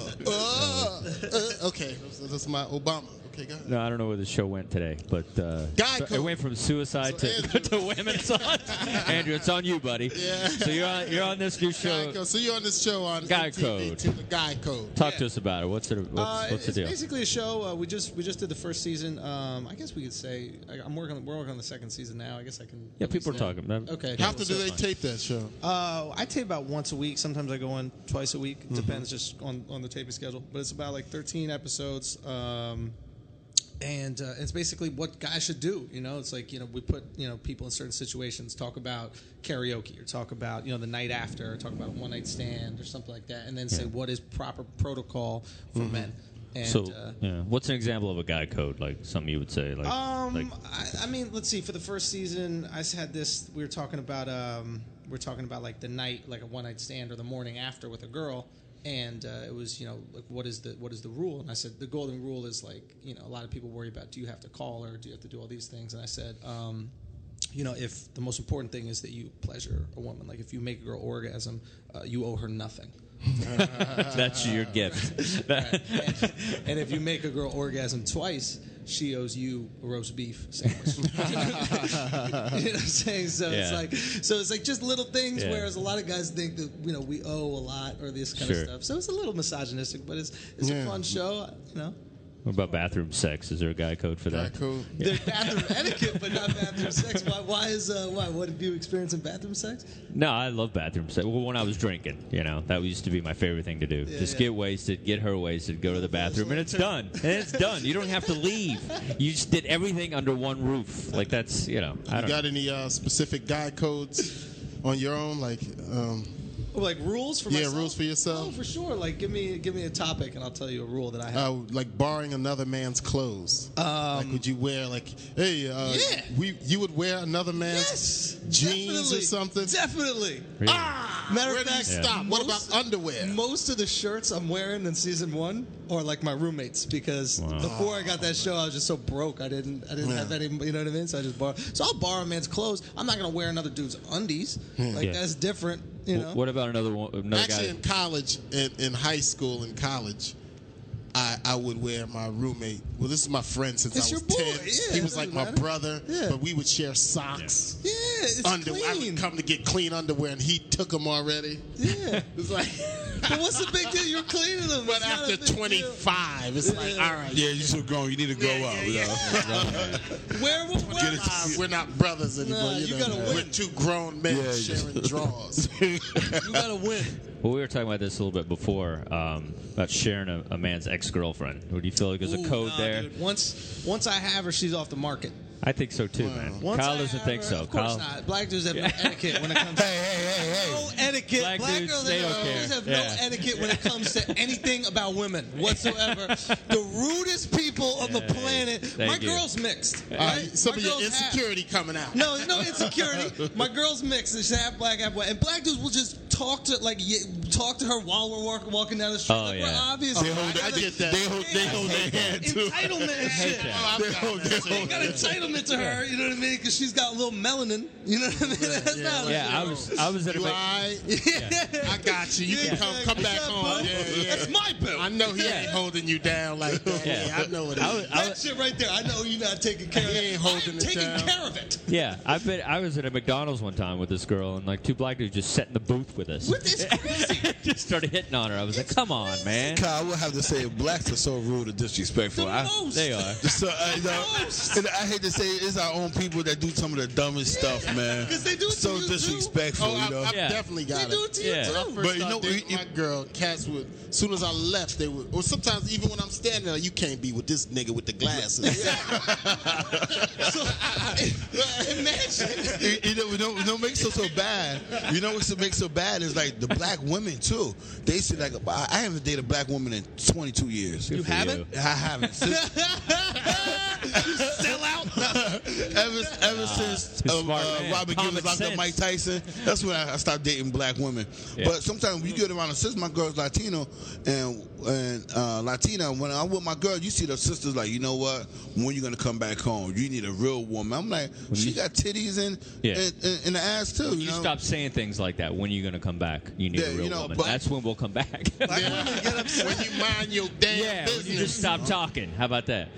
Okay, that's my Obama. Okay, go ahead. No, I don't know where the show went today, but Guy it code. went from suicide So Andrew- to women's on. Andrew, it's on you, buddy. Yeah. So you're on this new show. Guy Code. So you're on this show on Guy MTV, Code. To the Guy Code. Talk to us about it. What's the It's deal? basically a show. We just did the first season. I guess we could say we're working on the second season now. I guess I can. Yeah, people are talking. Okay. How often do they tape that show? I tape about once a week. Sometimes I go in twice a week. It depends just on the taping schedule. But it's about like 13 episodes. And it's basically what guys should do. You know, it's like, we put, people in certain situations, talk about karaoke or talk about, the night after or talk about a one night stand or something like that. And then say what is proper protocol for men. And, So, what's an example of a guy code? Like something you would say? I mean, let's see. For the first season, I had this. We were talking about like the night, like a one night stand, or the morning after with a girl, and it was like what is the rule? And I said the golden rule is like a lot of people worry about, do you have to call her? Do you have to do all these things? And I said, if the most important thing is that you pleasure a woman, like if you make a girl orgasm, you owe her nothing. That's your gift. Right. And if you make a girl orgasm twice, she owes you a roast beef sandwich. You know what I'm saying? So it's like just little things. Yeah. Whereas a lot of guys think that we owe a lot or this kind of stuff. So it's a little misogynistic, but it's a fun show. What about bathroom sex? Is there a guy code for that? Guy Code. There's bathroom etiquette, but not bathroom sex. Why? What have you experienced in bathroom sex? No, I love bathroom sex. Well, when I was drinking, that used to be my favorite thing to do. Just get wasted, get her wasted, go to the bathroom, and it's done. And it's done. You don't have to leave. You just did everything under one roof. Like that's, I don't know. You got any specific guy codes on your own, like? Like rules for myself? Yeah, rules for yourself. Oh, for sure. Like give me a topic, and I'll tell you a rule that I have. Like borrowing another man's clothes. Like would you wear you would wear another man's jeans or something? Definitely. Really? Matter Where of do you fact, stop? What about underwear? Most of the shirts I'm wearing in season 1 are like my roommates, because before I got that show, I was just so broke. I didn't have any. You know what I mean? So I just borrow. So I'll borrow a man's clothes. I'm not gonna wear another dude's undies. That's different. What about another Actually, guy? in college, in high school, in college, I would wear my roommate. Well, this is my friend since It's I was your boy, 10. yeah, He it was like doesn't my matter. brother, but we would share socks. Yeah, it's Underwear. I clean. would come to get clean underwear, and he took them already. Yeah. It's like, But what's the big deal? You're cleaning them. but It's not a after big deal. 25, it's like, all right. Yeah, you're so grown. You need to grow up. We're not brothers anymore. Nah, you gotta win. We're two grown men sharing drawers. You gotta win. Well, we were talking about this a little bit before about sharing a man's ex-girlfriend. Would you feel like there's a code there? Dude. Once I have her, she's off the market. I think so too, man. Once Kyle I doesn't have think her, so. Of course Kyle, not. Black dudes have no etiquette when it comes to no etiquette. Black Black dudes, girls they don't care. have Yeah. no etiquette when it comes to anything about women whatsoever. The rudest people on the planet. Thank My you. girl's mixed. Some Right? of My your girl's insecurity coming out. No, there's no insecurity. My girl's mixed. She's half black, half white. And black dudes will just talk to her while we're walking down the street. Oh, like, yeah. we're obviously. I get that. They hold their hand too. Entitlement and shit. They got entitlement to her, you know what I mean? Because she's got a little melanin, you know what I mean? That's not I was at a You big, I got you. You can come back home. Yeah. That's my bill. I know he ain't holding you down like that. Yeah. Yeah, I know what it is. That shit right there, I know you're not taking care of He it. ain't holding I'm it taking down. care of it. yeah. I was at a McDonald's one time with this girl, and like two black dudes just sat in the booth with us. It's crazy. Just started hitting on her. I was like, "Come on, man." Kyle, I will have to say, blacks are so rude and disrespectful. The most. They are. So, and I hate to say it, it's our own people that do some of the dumbest stuff, man. 'Cause they do it to so you, too. disrespectful, Oh, you know. I've Yeah. definitely got They do it to you, Yeah. too. When I first But you started know, dating my girl, cats would, as soon as I left, they would, or sometimes even when I'm standing there, you can't be with this nigga with the glasses. Imagine. You know what makes it so bad? You know what makes it so bad is like the black women too. They say like, I haven't dated a black woman in 22 years. You haven't? I haven't. You sell out? No. ever since He's a smart man. Robert Common Givens locked up sense. Mike Tyson, that's when I stopped dating black women. Yeah. But sometimes when you get around a sister, my girl's Latino, and Latina, when I'm with my girl, you see the sisters like, you know what? When you gonna come back home? You need a real woman. I'm like, she got titties and in the ass too. You know? stop saying things like that. When are you going to come back? You need Yeah, a real you know, woman. but- That's when we'll come back. When you mind your damn yeah, when business. you just stop talking. How about that?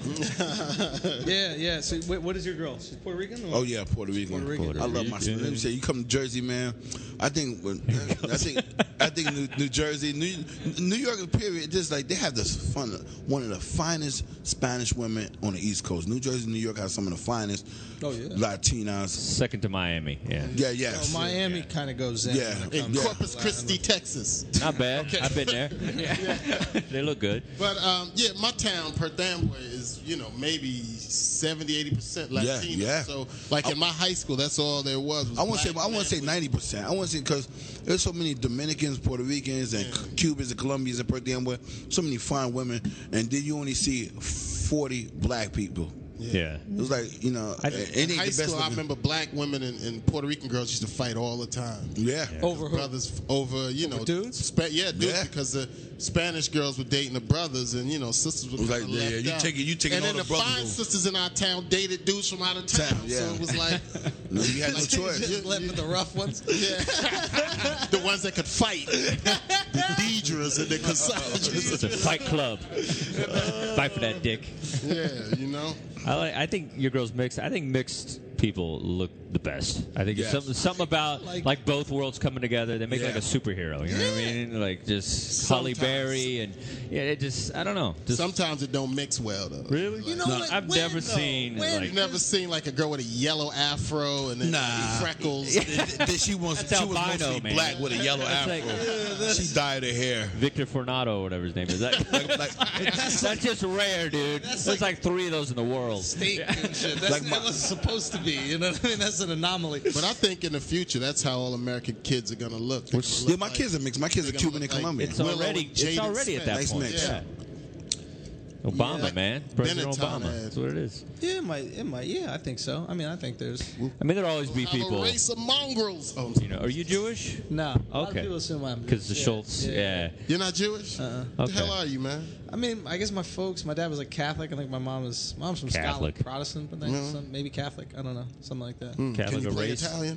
Yeah. So, what is your girl? She's Puerto Rican? Or? Oh yeah, Puerto Rican. Puerto Rican. I love my. Let me say, you come to Jersey, man. I think New Jersey, New York, period. Just like they have this one of the finest Spanish women on the East Coast. New Jersey, New York has some of the finest Latinas. Second to Miami. Yeah. Yeah. So Miami kind of goes in. Yeah. when it In comes to Corpus Latin. Christi, Texas. Not bad. I've been there. They look good. But my town, Perth Amboy, is maybe 70-80% Latino. Yeah. So like in my high school, that's all there was I want to black say men. 90%. I want to say because there's so many Dominicans, Puerto Ricans, and Cubans and Colombians in Perth Amboy. So many fine women, and then you only see 40 black people. Yeah. It was like, In it ain't high the best school, I looking- remember black women and Puerto Rican girls used to fight all the time. Yeah. Over who? Brothers over dudes? dudes, Yeah. because the Spanish girls were dating the brothers, and sisters were It was kinda like, yeah, left you out. taking and all then the the brothers fine over. sisters in our town dated dudes from out of town. Yeah. So it was like No, you had no choice. Just left with the rough ones. the ones that could fight, the Deidres and the Cassages. It's a fight club. Fight for that dick. Yeah, I think your girl's mixed. I think mixed people look the best. I think Yes. it's something about like both worlds coming together. They make like Yeah. a superhero. You know what I mean? Like just Halle Sometimes. Berry and it just I don't know. Just, Sometimes it don't mix well though. really? You know No, what? I've When, never though? seen When? like You've never seen like a girl with a yellow afro and then Nah. freckles. That she was That's she was albino, mostly man. black with a yellow That's afro. like- She dyed her hair. Victor Fornato or whatever his name is. That's just rare, dude. There's like 3 of those in the world. Steak and shit. That's Like not my- what it's supposed to be. You know what I mean? That's an anomaly. But I think in the future, that's how all American kids are gonna look. They're gonna Yeah, look my like- kids are mixed. My kids are they're gonna Cuban and look like Colombian. It's Willow already and Jaden at Smith. that Nice point. mix. Yeah. Obama, like man. President Benetton Obama. ad. That's what it is. Yeah, it might. Yeah, I think so. I mean, I think there's. I mean, there'll always be I'm a people. race of mongrels. Oh, Are you Jewish? No. A lot of Okay. people assume I'm. Because the Schultz, yeah. you're not Jewish? What the Okay. hell are you, man? I mean, I guess my dad was like Catholic. I think my mom's from Catholic. Scotland, Protestant, but then maybe Catholic. I don't know, something like that. Can Catholic you or play race? Italian?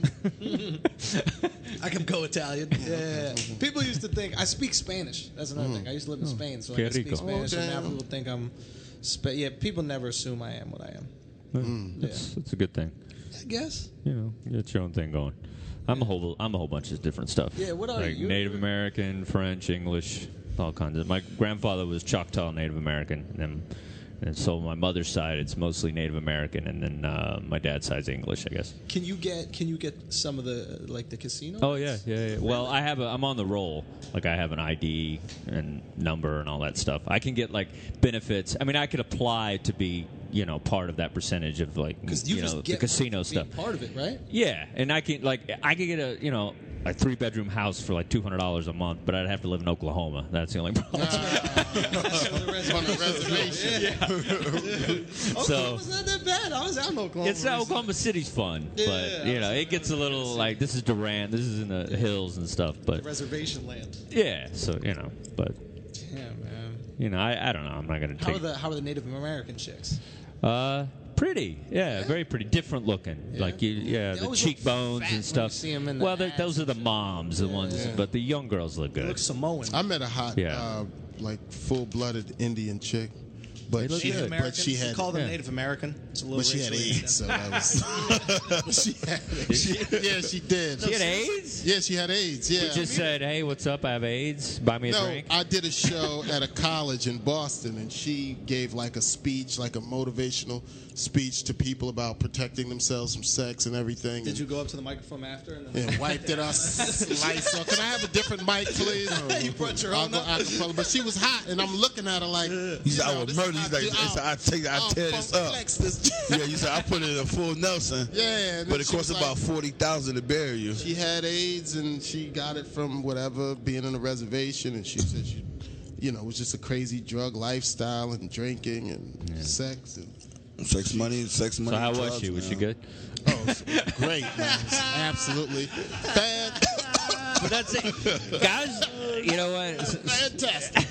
I can go Italian. Yeah. People used to think I speak Spanish. That's another thing. I used to live in Spain, so Que I speak rico. Spanish, and now damn. people think I'm. Yeah, people never assume I am what I am. It's a good thing. I guess. You get your own thing going. I'm a whole bunch of different stuff. Yeah, what are like you? Native American, French, English, all kinds of. My grandfather was Choctaw Native American, and so my mother's side it's mostly Native American, and then my dad's side's English, I guess. Can you get some of the the casino? Oh yeah. Well, I'm on the roll. Like I have an ID and number and all that stuff. I can get like benefits. I mean, I could apply to be part of that percentage of like Because you just the get casino being stuff. part of it, right? Yeah, and I can get a a 3-bedroom house for like $200 a month, but I'd have to live in Oklahoma. That's the only problem. On a reservation. Oklahoma's not that bad. I was out in Oklahoma. It's Oklahoma City's fun, but it gets a little like this is Durant, this is in the hills and stuff, but reservation land. yeah, so but Yeah, man. I don't know. I'm not gonna take. How are the Native American chicks? Pretty, very pretty, different looking. Like They the always look cheekbones fat when and you stuff. see 'em in the Well, ads those are the moms, the ones, but the young girls look good. Look Samoan. I met a hot, Yeah. like full-blooded Indian chick, but look she good. but she had call them yeah. Native American. It's a little but she had racially AIDS, so that was. But she did. She had AIDS? Yeah, she had AIDS. Yeah. You just said, "Hey, what's up? I have AIDS. Buy me a No, drink." I did a show at a college in Boston, and she gave like a speech, like a motivational speech to people about protecting themselves from sex and everything. Did you go up to the microphone after? And wiped it off. Lights off. Can I have a different mic, please? You brought your I'll own go up? acapella. But she was hot, and I'm looking at her like, You said I would murder. He's like, I tear this up. Yeah, you said I put it in a full Nelson. Yeah, and But then it she costs was about like- $40,000 to bury you. She had AIDS, and she got it from whatever, being on a reservation, and she said she, it was just a crazy drug lifestyle and drinking and sex, and Sex money. So how was drugs, she? Was she man. good? Oh, great, man. Absolutely. But that's it, guys. You know what? Fantastic.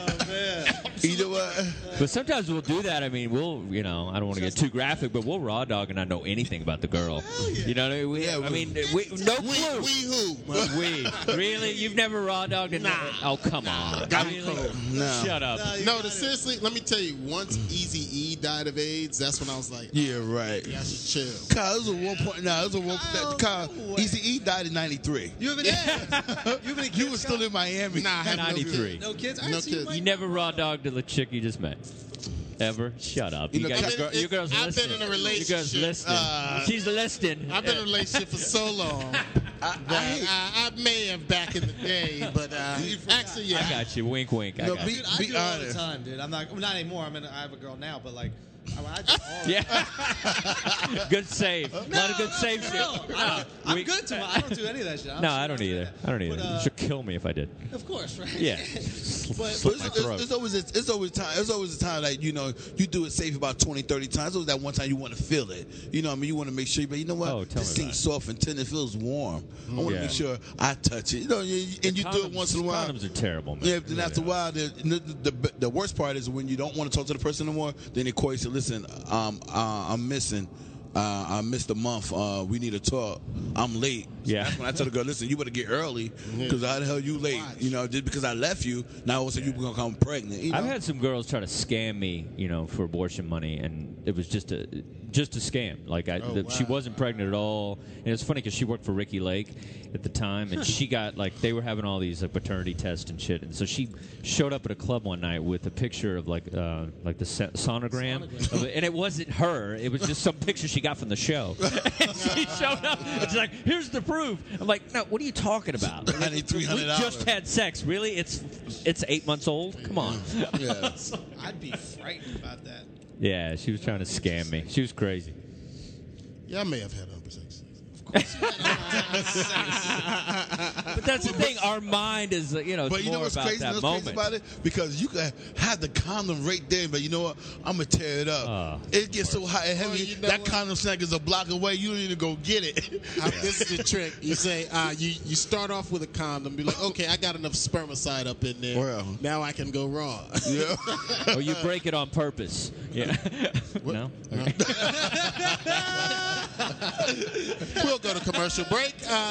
You know what? But sometimes we'll do that. I mean, I don't want to get too graphic, but we'll raw dog and not know anything about the girl. You know what I mean? No clue. We who? We really? You've never raw dogged a Oh, come on. Really? No. Shut up. No, seriously, let me tell you, once Eazy-E died of AIDS, that's when I was like, Yeah, right. I should chill. Kyle, it was a 1 point. No, it was a 1 point. Kyle, Eazy-E died in '93. You have any kids? You were still in Miami. Nah, I had 93. No kids? No kids. You never raw dogged a chick you just met? Ever? Shut up. You girls I've listening. been in a relationship. You girls listening. She's listening. I've been in a relationship for so long that I may have back in the day, but actually, yeah. I got you. Wink, wink. I got you. Dude, I Be do it all the honest. time, dude. I'm not anymore. I have a girl now, but like, I do all the Yeah. Good save. A lot of good save shit. I'm good to I don't do any of that shit. No, I don't either. I don't either. But, You should kill me if I did. Of course, right? Yeah. But Slit my throat. It's always a time like, you know, you do it safe about 20, 30 times. It's always that one time you want to feel it. You know what I mean? You want to make sure, but you know what? Oh, tell this me thing's about soft and tender. It feels warm. I want to Yeah. make sure I touch it. You know, and you do it once in a while. Condoms are terrible, man. Yeah, then after a while, the worst part is when you don't want to talk to the person anymore, then they call you and say, listen, I'm missing. I missed a month. We need to talk. I'm late. Yeah. That's when I tell the girl, listen, you better get early because how the hell you late? You know, just because I left you, now all of a sudden you're going to come pregnant. You know? I've had some girls try to scam me, for abortion money, and it was just a scam. Like she wasn't pregnant at all, and it's funny because she worked for Ricky Lake at the time, and she got they were having all these paternity tests and shit, and so she showed up at a club one night with a picture of the sonogram, of it, and it wasn't her. It was just some picture she got from the show. And she showed up, and she's like, "Here's the proof." I'm like, "No, what are you talking about? I need $300. We just had sex. Really? It's 8 months old. Come on." Yeah. I'd be frightened about that. Yeah, she was trying to scam me. She was crazy. Yeah, I may have had sex. But that's the thing. Our mind is, it's But you know more what's about crazy? that What's moment. crazy about it? Because you can have the condom right there, but you know what? I'm gonna tear it up. It gets so hot and heavy. you know That what? condom snack is a block away. You don't even go get it. This is the trick. You say, you start off with a condom, be like, okay, I got enough spermicide up in there. Well. Now I can go raw. Yeah. Or you break it on purpose. Yeah. No? Okay. We'll go to commercial break.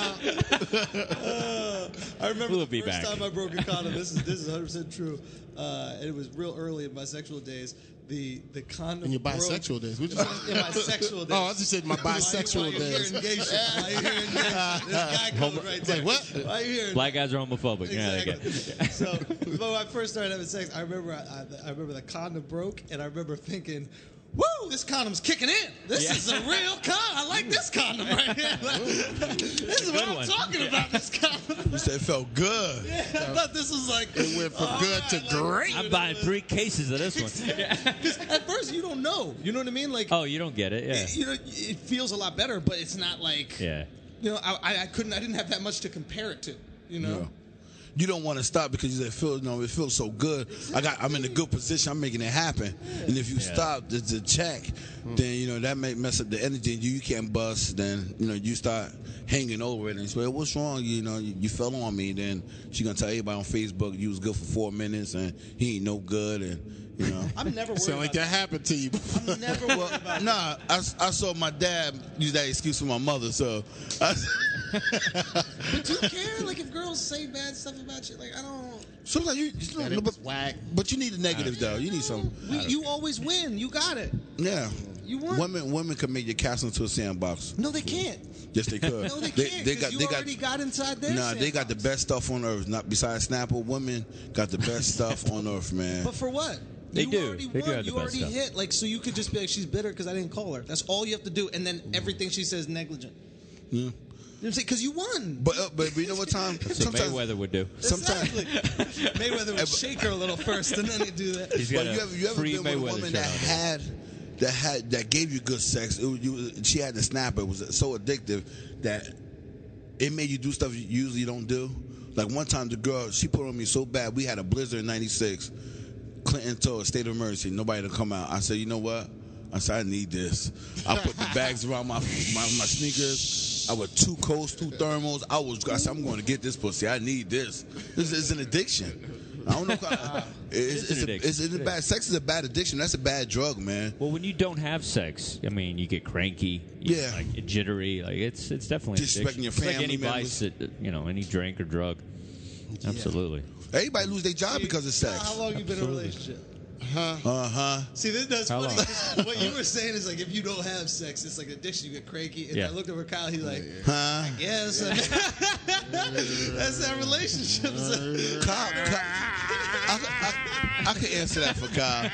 I remember We'll the be first back. time I broke a condom. This is 100% true. And it was real early in my sexual days. The condom In your broke. bisexual days. What'd you say? In my sexual days. Oh, I just said my bisexual Why you days. hearing gay shit? Why you hearing gay shit? This guy code right there. Like, what? Why you hearing Black guys are homophobic. Exactly. Yeah, So, but when I first started having sex, I remember the condom broke, and I remember thinking, "Woo, this condom's kicking in. This is a real condom. I like this condom right here. This is what good I'm one. talking about. This condom." You said it felt good. Yeah, I thought this was like It went from good to great. I'm buying 3 cases of this one. Because at first you don't know. You know what I mean? Like, Oh, you don't get it? Yeah. it feels a lot better, but it's not like Yeah. I didn't have that much to compare it to. You know. Yeah. You don't want to stop because you say, it feels so good. I'm in a good position. I'm making it happen. And if you stop the check, then that may mess up the energy. And you can't bust. Then you start hanging over it and say, "What's wrong? You fell on me." Then she's gonna tell everybody on Facebook you was good for 4 minutes and he ain't no good. And I'm never worried Sound like about that happened to you. I'm never worried about Nah, I saw my dad use that excuse for my mother. So. But do you care? Like, if girls say bad stuff about you, like, I don't. Sometimes That was whack. but you need the negative though. You need some. You always win. You got it. Yeah. You won. Women can make your castle into a sandbox. No, they can't. Yes, they could. No, they can't. You already got inside their Nah, they got the sandbox. best stuff on earth. Not besides Snapple, women got the best stuff on earth, man. But for what? They you do. Already They do won. have the You best already stuff. hit. Like, so you could just be like, she's bitter because I didn't call her. That's all you have to do, and then everything she says is negligent. Yeah. You know what I'm saying? Because you won. But you know what, Tom? That's what Mayweather would do. Sometimes. Exactly. Mayweather would shake her a little first, and then he'd do that. He's got But a you ever free been with a Mayweather woman shirt on. that gave you good sex? She had the snapper. It was so addictive that it made you do stuff you usually don't do. Like one time, the girl, she put on me so bad. We had a blizzard in '96. Clinton told a state of emergency, nobody to come out. I said, you know what? I said, I need this. I put the bags around my sneakers. I with 2 coats, 2 thermals. I said, I'm going to get this pussy. I need this. This is an addiction. I don't know. It's a bad. Sex is a bad addiction. That's a bad drug, man. Well, when you don't have sex, I mean, you get cranky, you get, like jittery. Like it's definitely disrespecting your it's family like any members. vice that any drink or drug. Absolutely. Everybody lose their job because of sex. How long you been in a relationship? See, that's How funny. long? 'Cause what you were saying is like if you don't have sex, it's like addiction. You get cranky. And Yeah. I looked over Kyle. He's like, I guess. That's how relationships. Kyle, I can answer that for Kyle.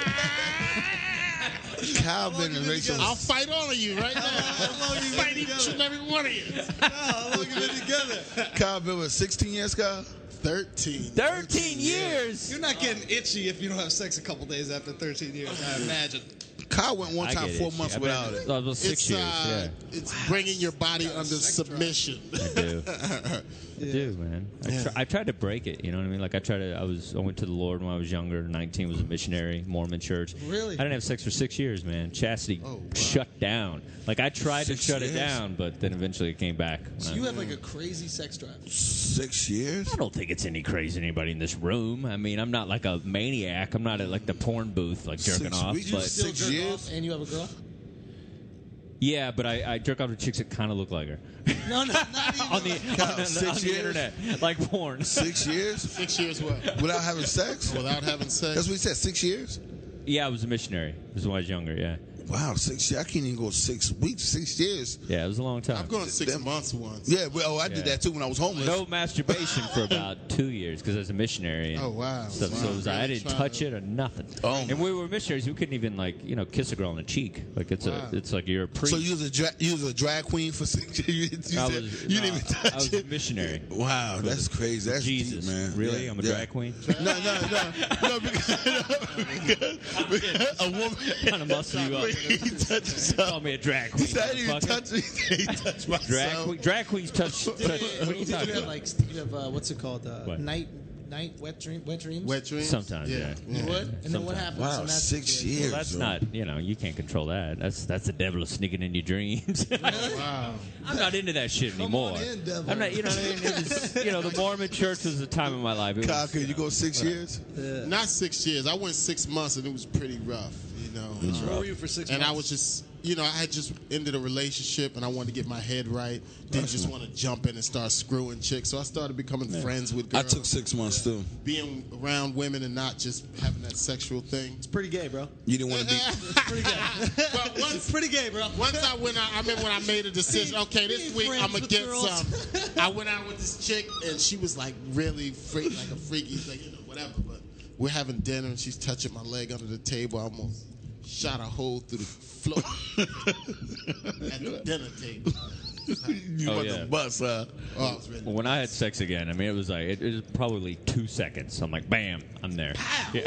Kyle been in a relationship. I'll fight all of you right now. How long you Fight been each and together? every one of you. How long you been together? Kyle been with 16 years, Kyle? 13. 13 years. You're not getting itchy if you don't have sex a couple days after 13 years. I imagine. Kyle went one I time get 4 itchy. months I've been- without it. That was 6 years. Yeah, It's bringing your body under submission. I do. I do, man. I tried to break it. You know what I mean? Like I went to the Lord when I was younger. 19 was a missionary, Mormon church. Really? I didn't have sex for 6 years, man. Chastity shut down. Like I tried to 6 shut it years? down, but then eventually it came back. So you have like a crazy sex drive. 6 years? I don't think it's any crazy anybody in this room. I mean, I'm not like a maniac. I'm not at like the porn booth like jerking 6 off. weeks? But Still 6 jerk years? off and you have a girl? yeah, but I jerk off to chicks that kind of look like her. No, not even. on the Kyle, on the 6 years? internet, like porn. 6 years? 6 years what? Without having sex? Without having sex? That's what he said, 6 years? Yeah, I was a missionary. This is when I was younger. Yeah, Wow, 6 years. I can't even go 6 weeks, 6 years. yeah, it was a long time. I've gone 6 months once. Yeah, well, I did Yeah. that too when I was homeless. No masturbation for about 2 years because I was a missionary. And Oh, wow. Stuff. So Wow. it was, I Really didn't trying touch to- it or nothing. Oh. And we were missionaries. We couldn't even kiss a girl on the cheek. Like it's it's like you're a priest. So you was a drag queen for 6 years? I You was, said you didn't even touch I was it? a missionary. Wow, that's crazy. That's Jesus, deep, man. really? Yeah, I'm a yeah. drag queen. No, because a woman. Trying to muscle you up. He touches Call me a drag He queen. said I didn't even motherfucker. touch me. He touched myself. Drag queens touch. What are you Did talking you have about? you have what's it called? What? Night wet dreams. Wet dreams? Sometimes, yeah. You would? And then what Sometimes. happens? Wow, in that 6 situation? years. Well, that's yo. not, you can't control that. That's the devil sneaking in your dreams. Wow. I'm not into that shit anymore. on in, devil. I'm not, you know what I mean? It was, the Mormon church was a time in my life. It Kyle, was, can you go 6 years? Not 6 years. I went 6 months and it was pretty rough, Where were you for 6 months? And I was just, I had just ended a relationship and I wanted to get my head right. Didn't just want to jump in and start screwing chicks. So I started becoming friends with I girls. took 6 months too. Being around women and not just having that sexual thing. It's pretty gay, bro. You didn't want to be. Pretty gay. But It's pretty gay, bro. Once I went out, I remember when I made a decision, okay, this Being week friends I'm going to with get girls. some. I went out with this chick and she was like really freaky, like a freaky, like, whatever. But we're having dinner and she's touching my leg under the table. I almost shot a hole through the floor at the dinner table. You Oh, want yeah. to bust, huh? Oh, I was ready. when I had sex again, I mean, it was like, it was probably 2 seconds. I'm like, bam, I'm there. Yeah.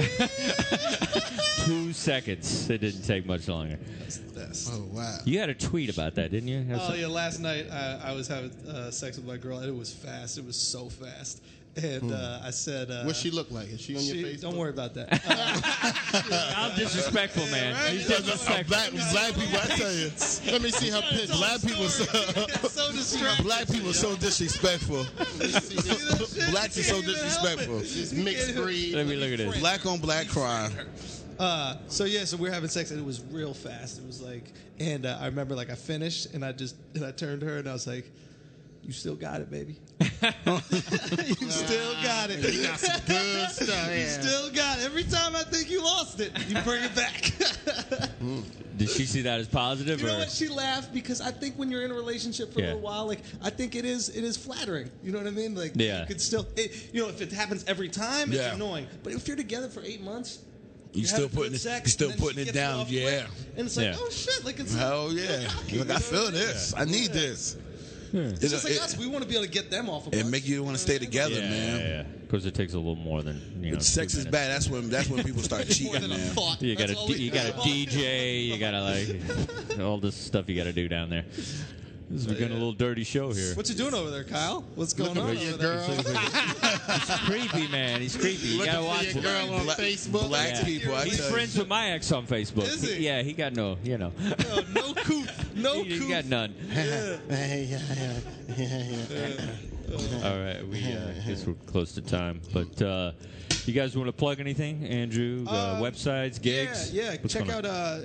2 seconds. It didn't take much longer. Oh, wow. You had a tweet about that, didn't you? Oh yeah, last night I was having sex with my girl and it was fast. It was so fast. And I said, What she look like? Is she on your face? Don't worry about that. I'm disrespectful, man. He's disrespectful. Black people, I tell you. Let me see her picture. Black people, so distracted. black people are so disrespectful. Blacks are so disrespectful. It's mixed breed. Let me look at this. Black on black crime. So we're having sex and it was real fast. It was like, and I remember like I finished and I turned to her and I was like, "You still got it, baby. You still got it. You got some good stuff. You still got it. Every time I think you lost it, you bring it back." Did she see that as positive? You know or? what? She laughed because I think when you're in a relationship for a Yeah. little while, like I think it is flattering. You know what I mean? Like Yeah. you could still, if it happens every time, it's Yeah. annoying. But if you're together for 8 months, You still having putting good it, sex, you still and then putting she it gets down, off yeah. quick, and it's like, Yeah. oh shit, like it's Hell yeah. Like I feel this. I need this. It's just like us. We want to be able to get them off. It make you want to stay together, Yeah, man. yeah. Because it takes a little more than Sex 2 is minutes. bad. That's when people start More cheating, than a man. thought. You got That's all we to have. DJ. You got to all this stuff you got to do down there. This is getting a little dirty show here. What you doing over there, Kyle? What's going on for your over there? girl. He's creepy, man. He's creepy. You gotta Looking watch for him. your girl on Facebook. Black Yeah. people, I He's tell you. friends with my ex on Facebook. Is he? Yeah, he got no, Yo, no coop. No he coop. got none. All right, we guess we're close to time, but you guys want to plug anything, Andrew? Websites, gigs? Yeah. What's Check going on? out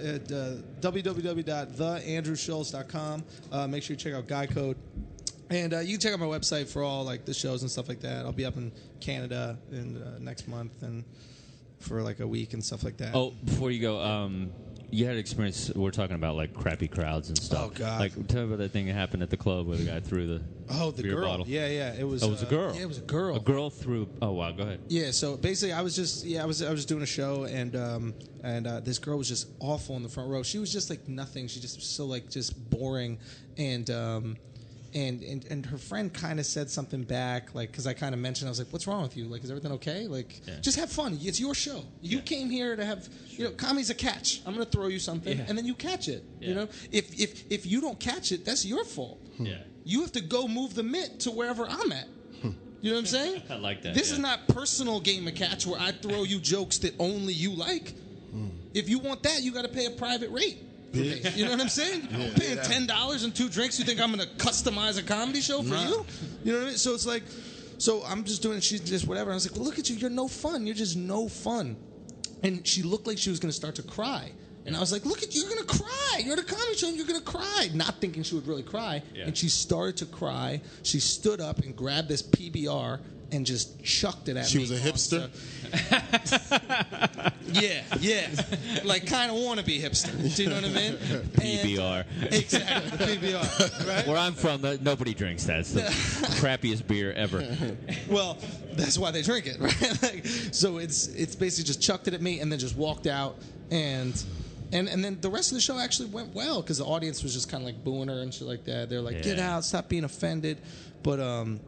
www.theandrewschultz.com. Make sure you check out Guy Code. And you can check out my website for all like the shows and stuff like that. I'll be up in Canada in next month and for like a week and stuff like that. Oh, before you go, you had experience. We're talking about like crappy crowds and stuff. Oh, God. Like, tell me about that thing that happened at the club where the guy threw the the beer girl. bottle. Yeah. It was. Oh, it was a girl. Yeah, it was a girl. A girl threw. Oh wow, go ahead. Yeah, so basically, I was just doing a show, and this girl was just awful in the front row. She was just like nothing. She just was so like just boring, and her friend kind of said something back, like because I kind of mentioned, I was like, "What's wrong with you? Like, is everything okay? Like, just have fun. It's your show. You came here to have, comedy's a catch. I'm gonna throw you something, and then you catch it. You know, if you don't catch it, that's your fault. Yeah. You have to go move the mitt to wherever I'm at." You know what I'm saying? I like that. This is not personal game of catch where I throw you jokes that only you like. If you want that, you got to pay a private rate. For me. You know what I'm saying? I'm paying $10 and 2 drinks. You think I'm going to customize a comedy show for you? You know what I mean? So it's like, so I'm just doing it. She's just whatever. I was like, well, look at you. You're no fun. You're just no fun. And she looked like she was going to start to cry. And I was like, look at you, you're going to cry. You're at a comedy show and you're going to cry. Not thinking she would really cry. Yeah. And she started to cry. She stood up and grabbed this PBR and just chucked it at She me. was a hipster? Yeah. Like kind of wannabe hipster. Do you know what I mean? PBR. Exactly, the PBR. Right? Where I'm from, nobody drinks that. It's the crappiest beer ever. Well, that's why they drink it, right? Like, so it's basically just chucked it at me and then just walked out and then the rest of the show actually went well because the audience was just kind of like booing her and shit like that. They're like, "Get out, stop being offended." But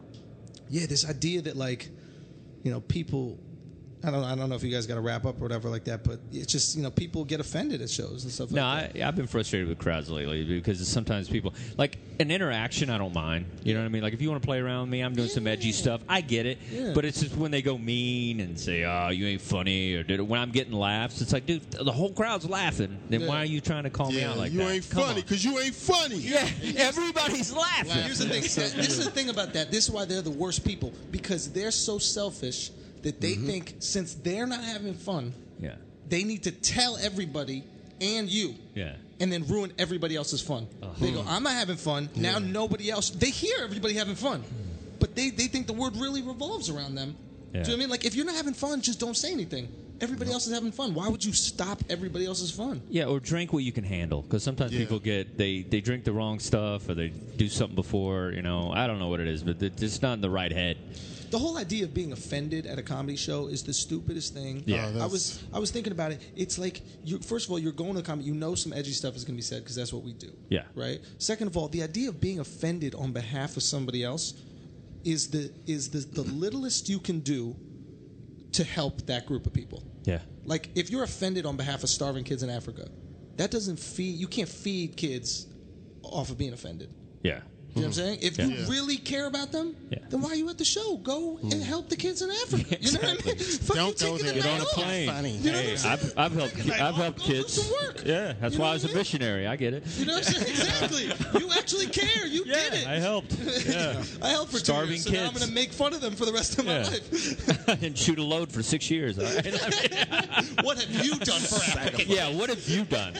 this idea that like, people. I don't know if you guys got to wrap up or whatever like that, but it's just people get offended at shows and stuff like that. I've been frustrated with crowds lately because sometimes people like an interaction. I don't mind. You know what I mean? Like if you want to play around with me, I'm doing some edgy stuff. I get it, but it's just when they go mean and say, "Oh, you ain't funny," or when I'm getting laughs, it's like, dude, the whole crowd's laughing. Then why are you trying to call me out like you that? You ain't Come funny on. because you ain't funny. Yeah, everybody's laughing. Here's the thing. This is the thing about that. This is why they're the worst people because they're so selfish that they think since they're not having fun, they need to tell everybody and you, and then ruin everybody else's fun. They go, "I'm not having fun." Now nobody else. They hear everybody having fun, but they think the world really revolves around them. Do you know what I mean? Like if you're not having fun, just don't say anything. Everybody else is having fun. Why would you stop everybody else's fun? Yeah, or drink what you can handle. Because sometimes people they drink the wrong stuff or they do something before. I don't know what it is, but it's not in the right head. The whole idea of being offended at a comedy show is the stupidest thing. Yeah. I was thinking about it. It's like, first of all, you're going to a comedy. Some edgy stuff is going to be said because that's what we do. Yeah. Right? Second of all, the idea of being offended on behalf of somebody else is the littlest you can do to help that group of people. Yeah. Like, if you're offended on behalf of starving kids in Africa, that doesn't feed... You can't feed kids off of being offended. Yeah. You know what I'm saying? If you really care about them, then why are you at the show? Go and help the kids in Africa. You know what I mean? Don't go there. Get on a plane. You know Hey, what I'm saying? I've helped kids. Do some work. Yeah, that's why I was a missionary. I get it. You know what I'm saying? Exactly. You actually care. You did it. I helped. Yeah. I helped for 2 Starving years, so now I'm kids. going to make fun of them for the rest of my life. And shoot a load for 6 years. All right? What have you done for Africa? Yeah, what have you done?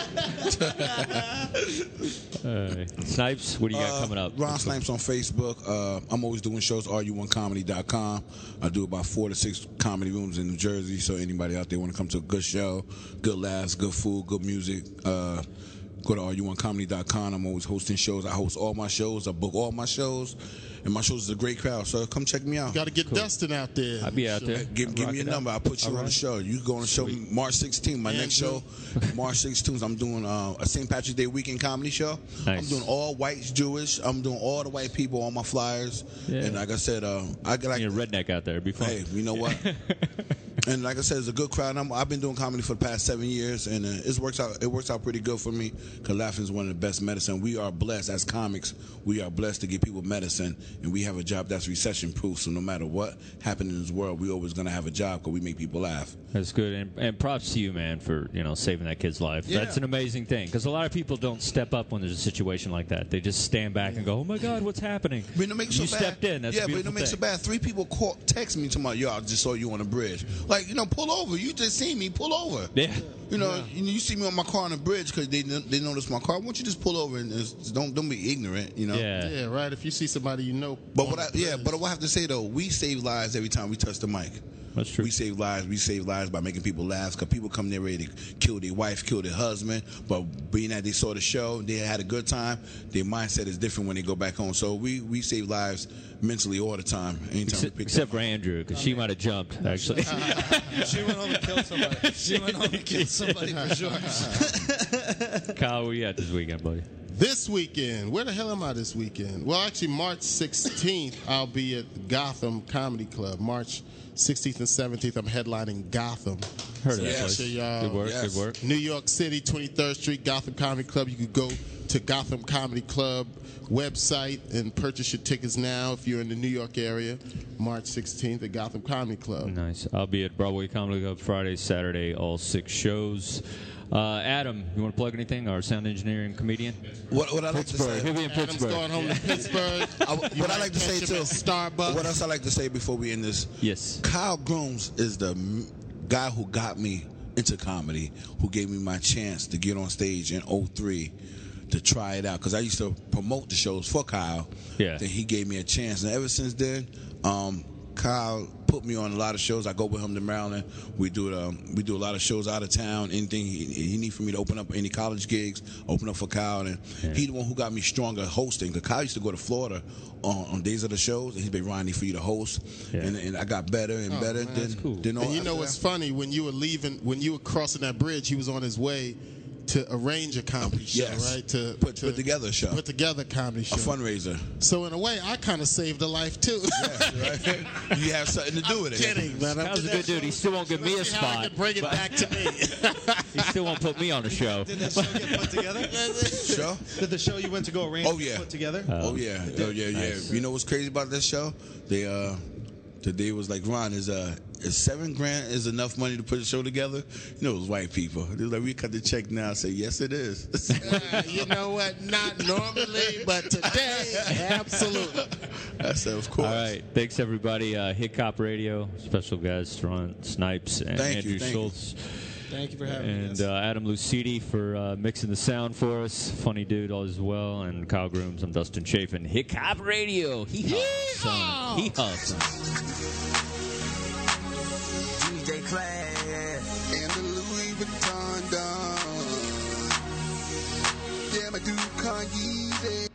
Snipes, what do you got coming up? Ron Snipes on Facebook. I'm always doing shows, RU1Comedy.com. I do about 4 to 6 comedy rooms in New Jersey, so anybody out there want to come to a good show, good laughs, good food, good music, go to RU1Comedy.com. I'm always hosting shows. I host all my shows. I book all my shows. And my shows is a great crowd, so come check me out. Got to get Dustin out there. I'll be out there. Give me your number. I'll put you on the show. You go on the show March 16th. My next show, March 16th, I'm doing a St. Patrick's Day weekend comedy show. Nice. I'm doing all whites, Jewish. I'm doing all the white people on my flyers. Yeah. And like I said, I got You're a redneck out there. It'd be fun. Hey, you know what? And like I said, it's a good crowd. I've been doing comedy for the past 7 years, and it works out pretty good for me, because laughing is one of the best medicine. We are blessed as comics. We are blessed to give people medicine, and we have a job that's recession-proof. So no matter what happens in this world, we're always going to have a job because we make people laugh. That's good, and props to you, man, for saving that kid's life. Yeah. That's an amazing thing, because a lot of people don't step up when there's a situation like that. They just stand back and go, "Oh my God, what's happening?" But it makes you so stepped bad. in. That's yeah, a but it beautiful makes so thing. bad. 3 people text me tomorrow. Yo, I just saw you on the bridge. Like, pull over. You just seen me. Pull over. Yeah. You see me on my car on the bridge because they noticed my car. Why don't you just pull over and don't be ignorant? Yeah, right. If you see somebody But what I have to say though, we save lives every time we touch the mic. That's true. We save lives. We save lives by making people laugh, because people come there ready to kill their wife, kill their husband. But being that they saw the show, they had a good time, their mindset is different when they go back home. So we save lives mentally all the time. Anytime we pick Except for Andrew, because she might have jumped, actually. She went home and killed somebody. She went home and killed somebody for sure. Kyle, where you at this weekend, buddy? This weekend, where the hell am I this weekend? Well, actually, March 16th, I'll be at Gotham Comedy Club. March 16th and 17th, I'm headlining Gotham. Heard of that Yes. place. So, y'all, Good work, yes. good work. New York City, 23rd Street, Gotham Comedy Club. You could go to Gotham Comedy Club website and purchase your tickets now if you're in the New York area. March 16th at Gotham Comedy Club. Nice. I'll be at Broadway Comedy Club Friday, Saturday, all 6 shows. Adam, you want to plug anything? Our sound engineer and comedian? What I like to Pittsburgh. say. He'll be in Adam's Pittsburgh. going home to Pittsburgh. What I like to say too. Starbucks. What else I like to say before we end this? Yes. Kyle Grooms is the guy who got me into comedy, who gave me my chance to get on stage in 2003 to try it out, because I used to promote the shows for Kyle. Yeah. Then he gave me a chance, and ever since then, Kyle put me on a lot of shows. I go with him to Maryland. We do a lot of shows out of town. Anything he need for me to open up any college gigs, open up for Kyle. And he the one who got me stronger hosting. Because Kyle used to go to Florida on days of the shows, and he'd be, "Ronnie, for you to host." Yeah. And I got better and better. man, that's cool. Then And you know what's funny? When you were crossing that bridge, he was on his way to arrange a comedy show, Yes. right? To Put together a show. Put together a comedy show. A fundraiser. So in a way, I kind of saved a life too. Right? You have something to do with it. Kidding, man. Kyle's a good dude. He still won't give me a Let's see how I spot. can bring it back to me. He still won't put me on a show. Did that show get put together? Show? Did the show you went to go arrange Oh, yeah. put together? Oh yeah. Nice. You know what's crazy about this show? They was like, "Ron, is $7,000 is enough money to put a show together?" You know, it was white people. They was like, "We cut the check now." I say, "Yes, it is." You know what? Not normally, but today, absolutely. I said, "Of course." All right. Thanks, everybody. Hit Cop Radio, special guest Ron Snipes and Thank you, Andrew thank you. Schultz. Thank you for having me. And yes. Adam Lucidi for mixing the sound for us. Funny dude as well. And Kyle Grooms. I'm Dustin Chafin. Hit Cop Radio. Hee-haw, son. Hee-haw, son. DJ Class. And the Louis Vuitton dog. Yeah, my dude Kanye.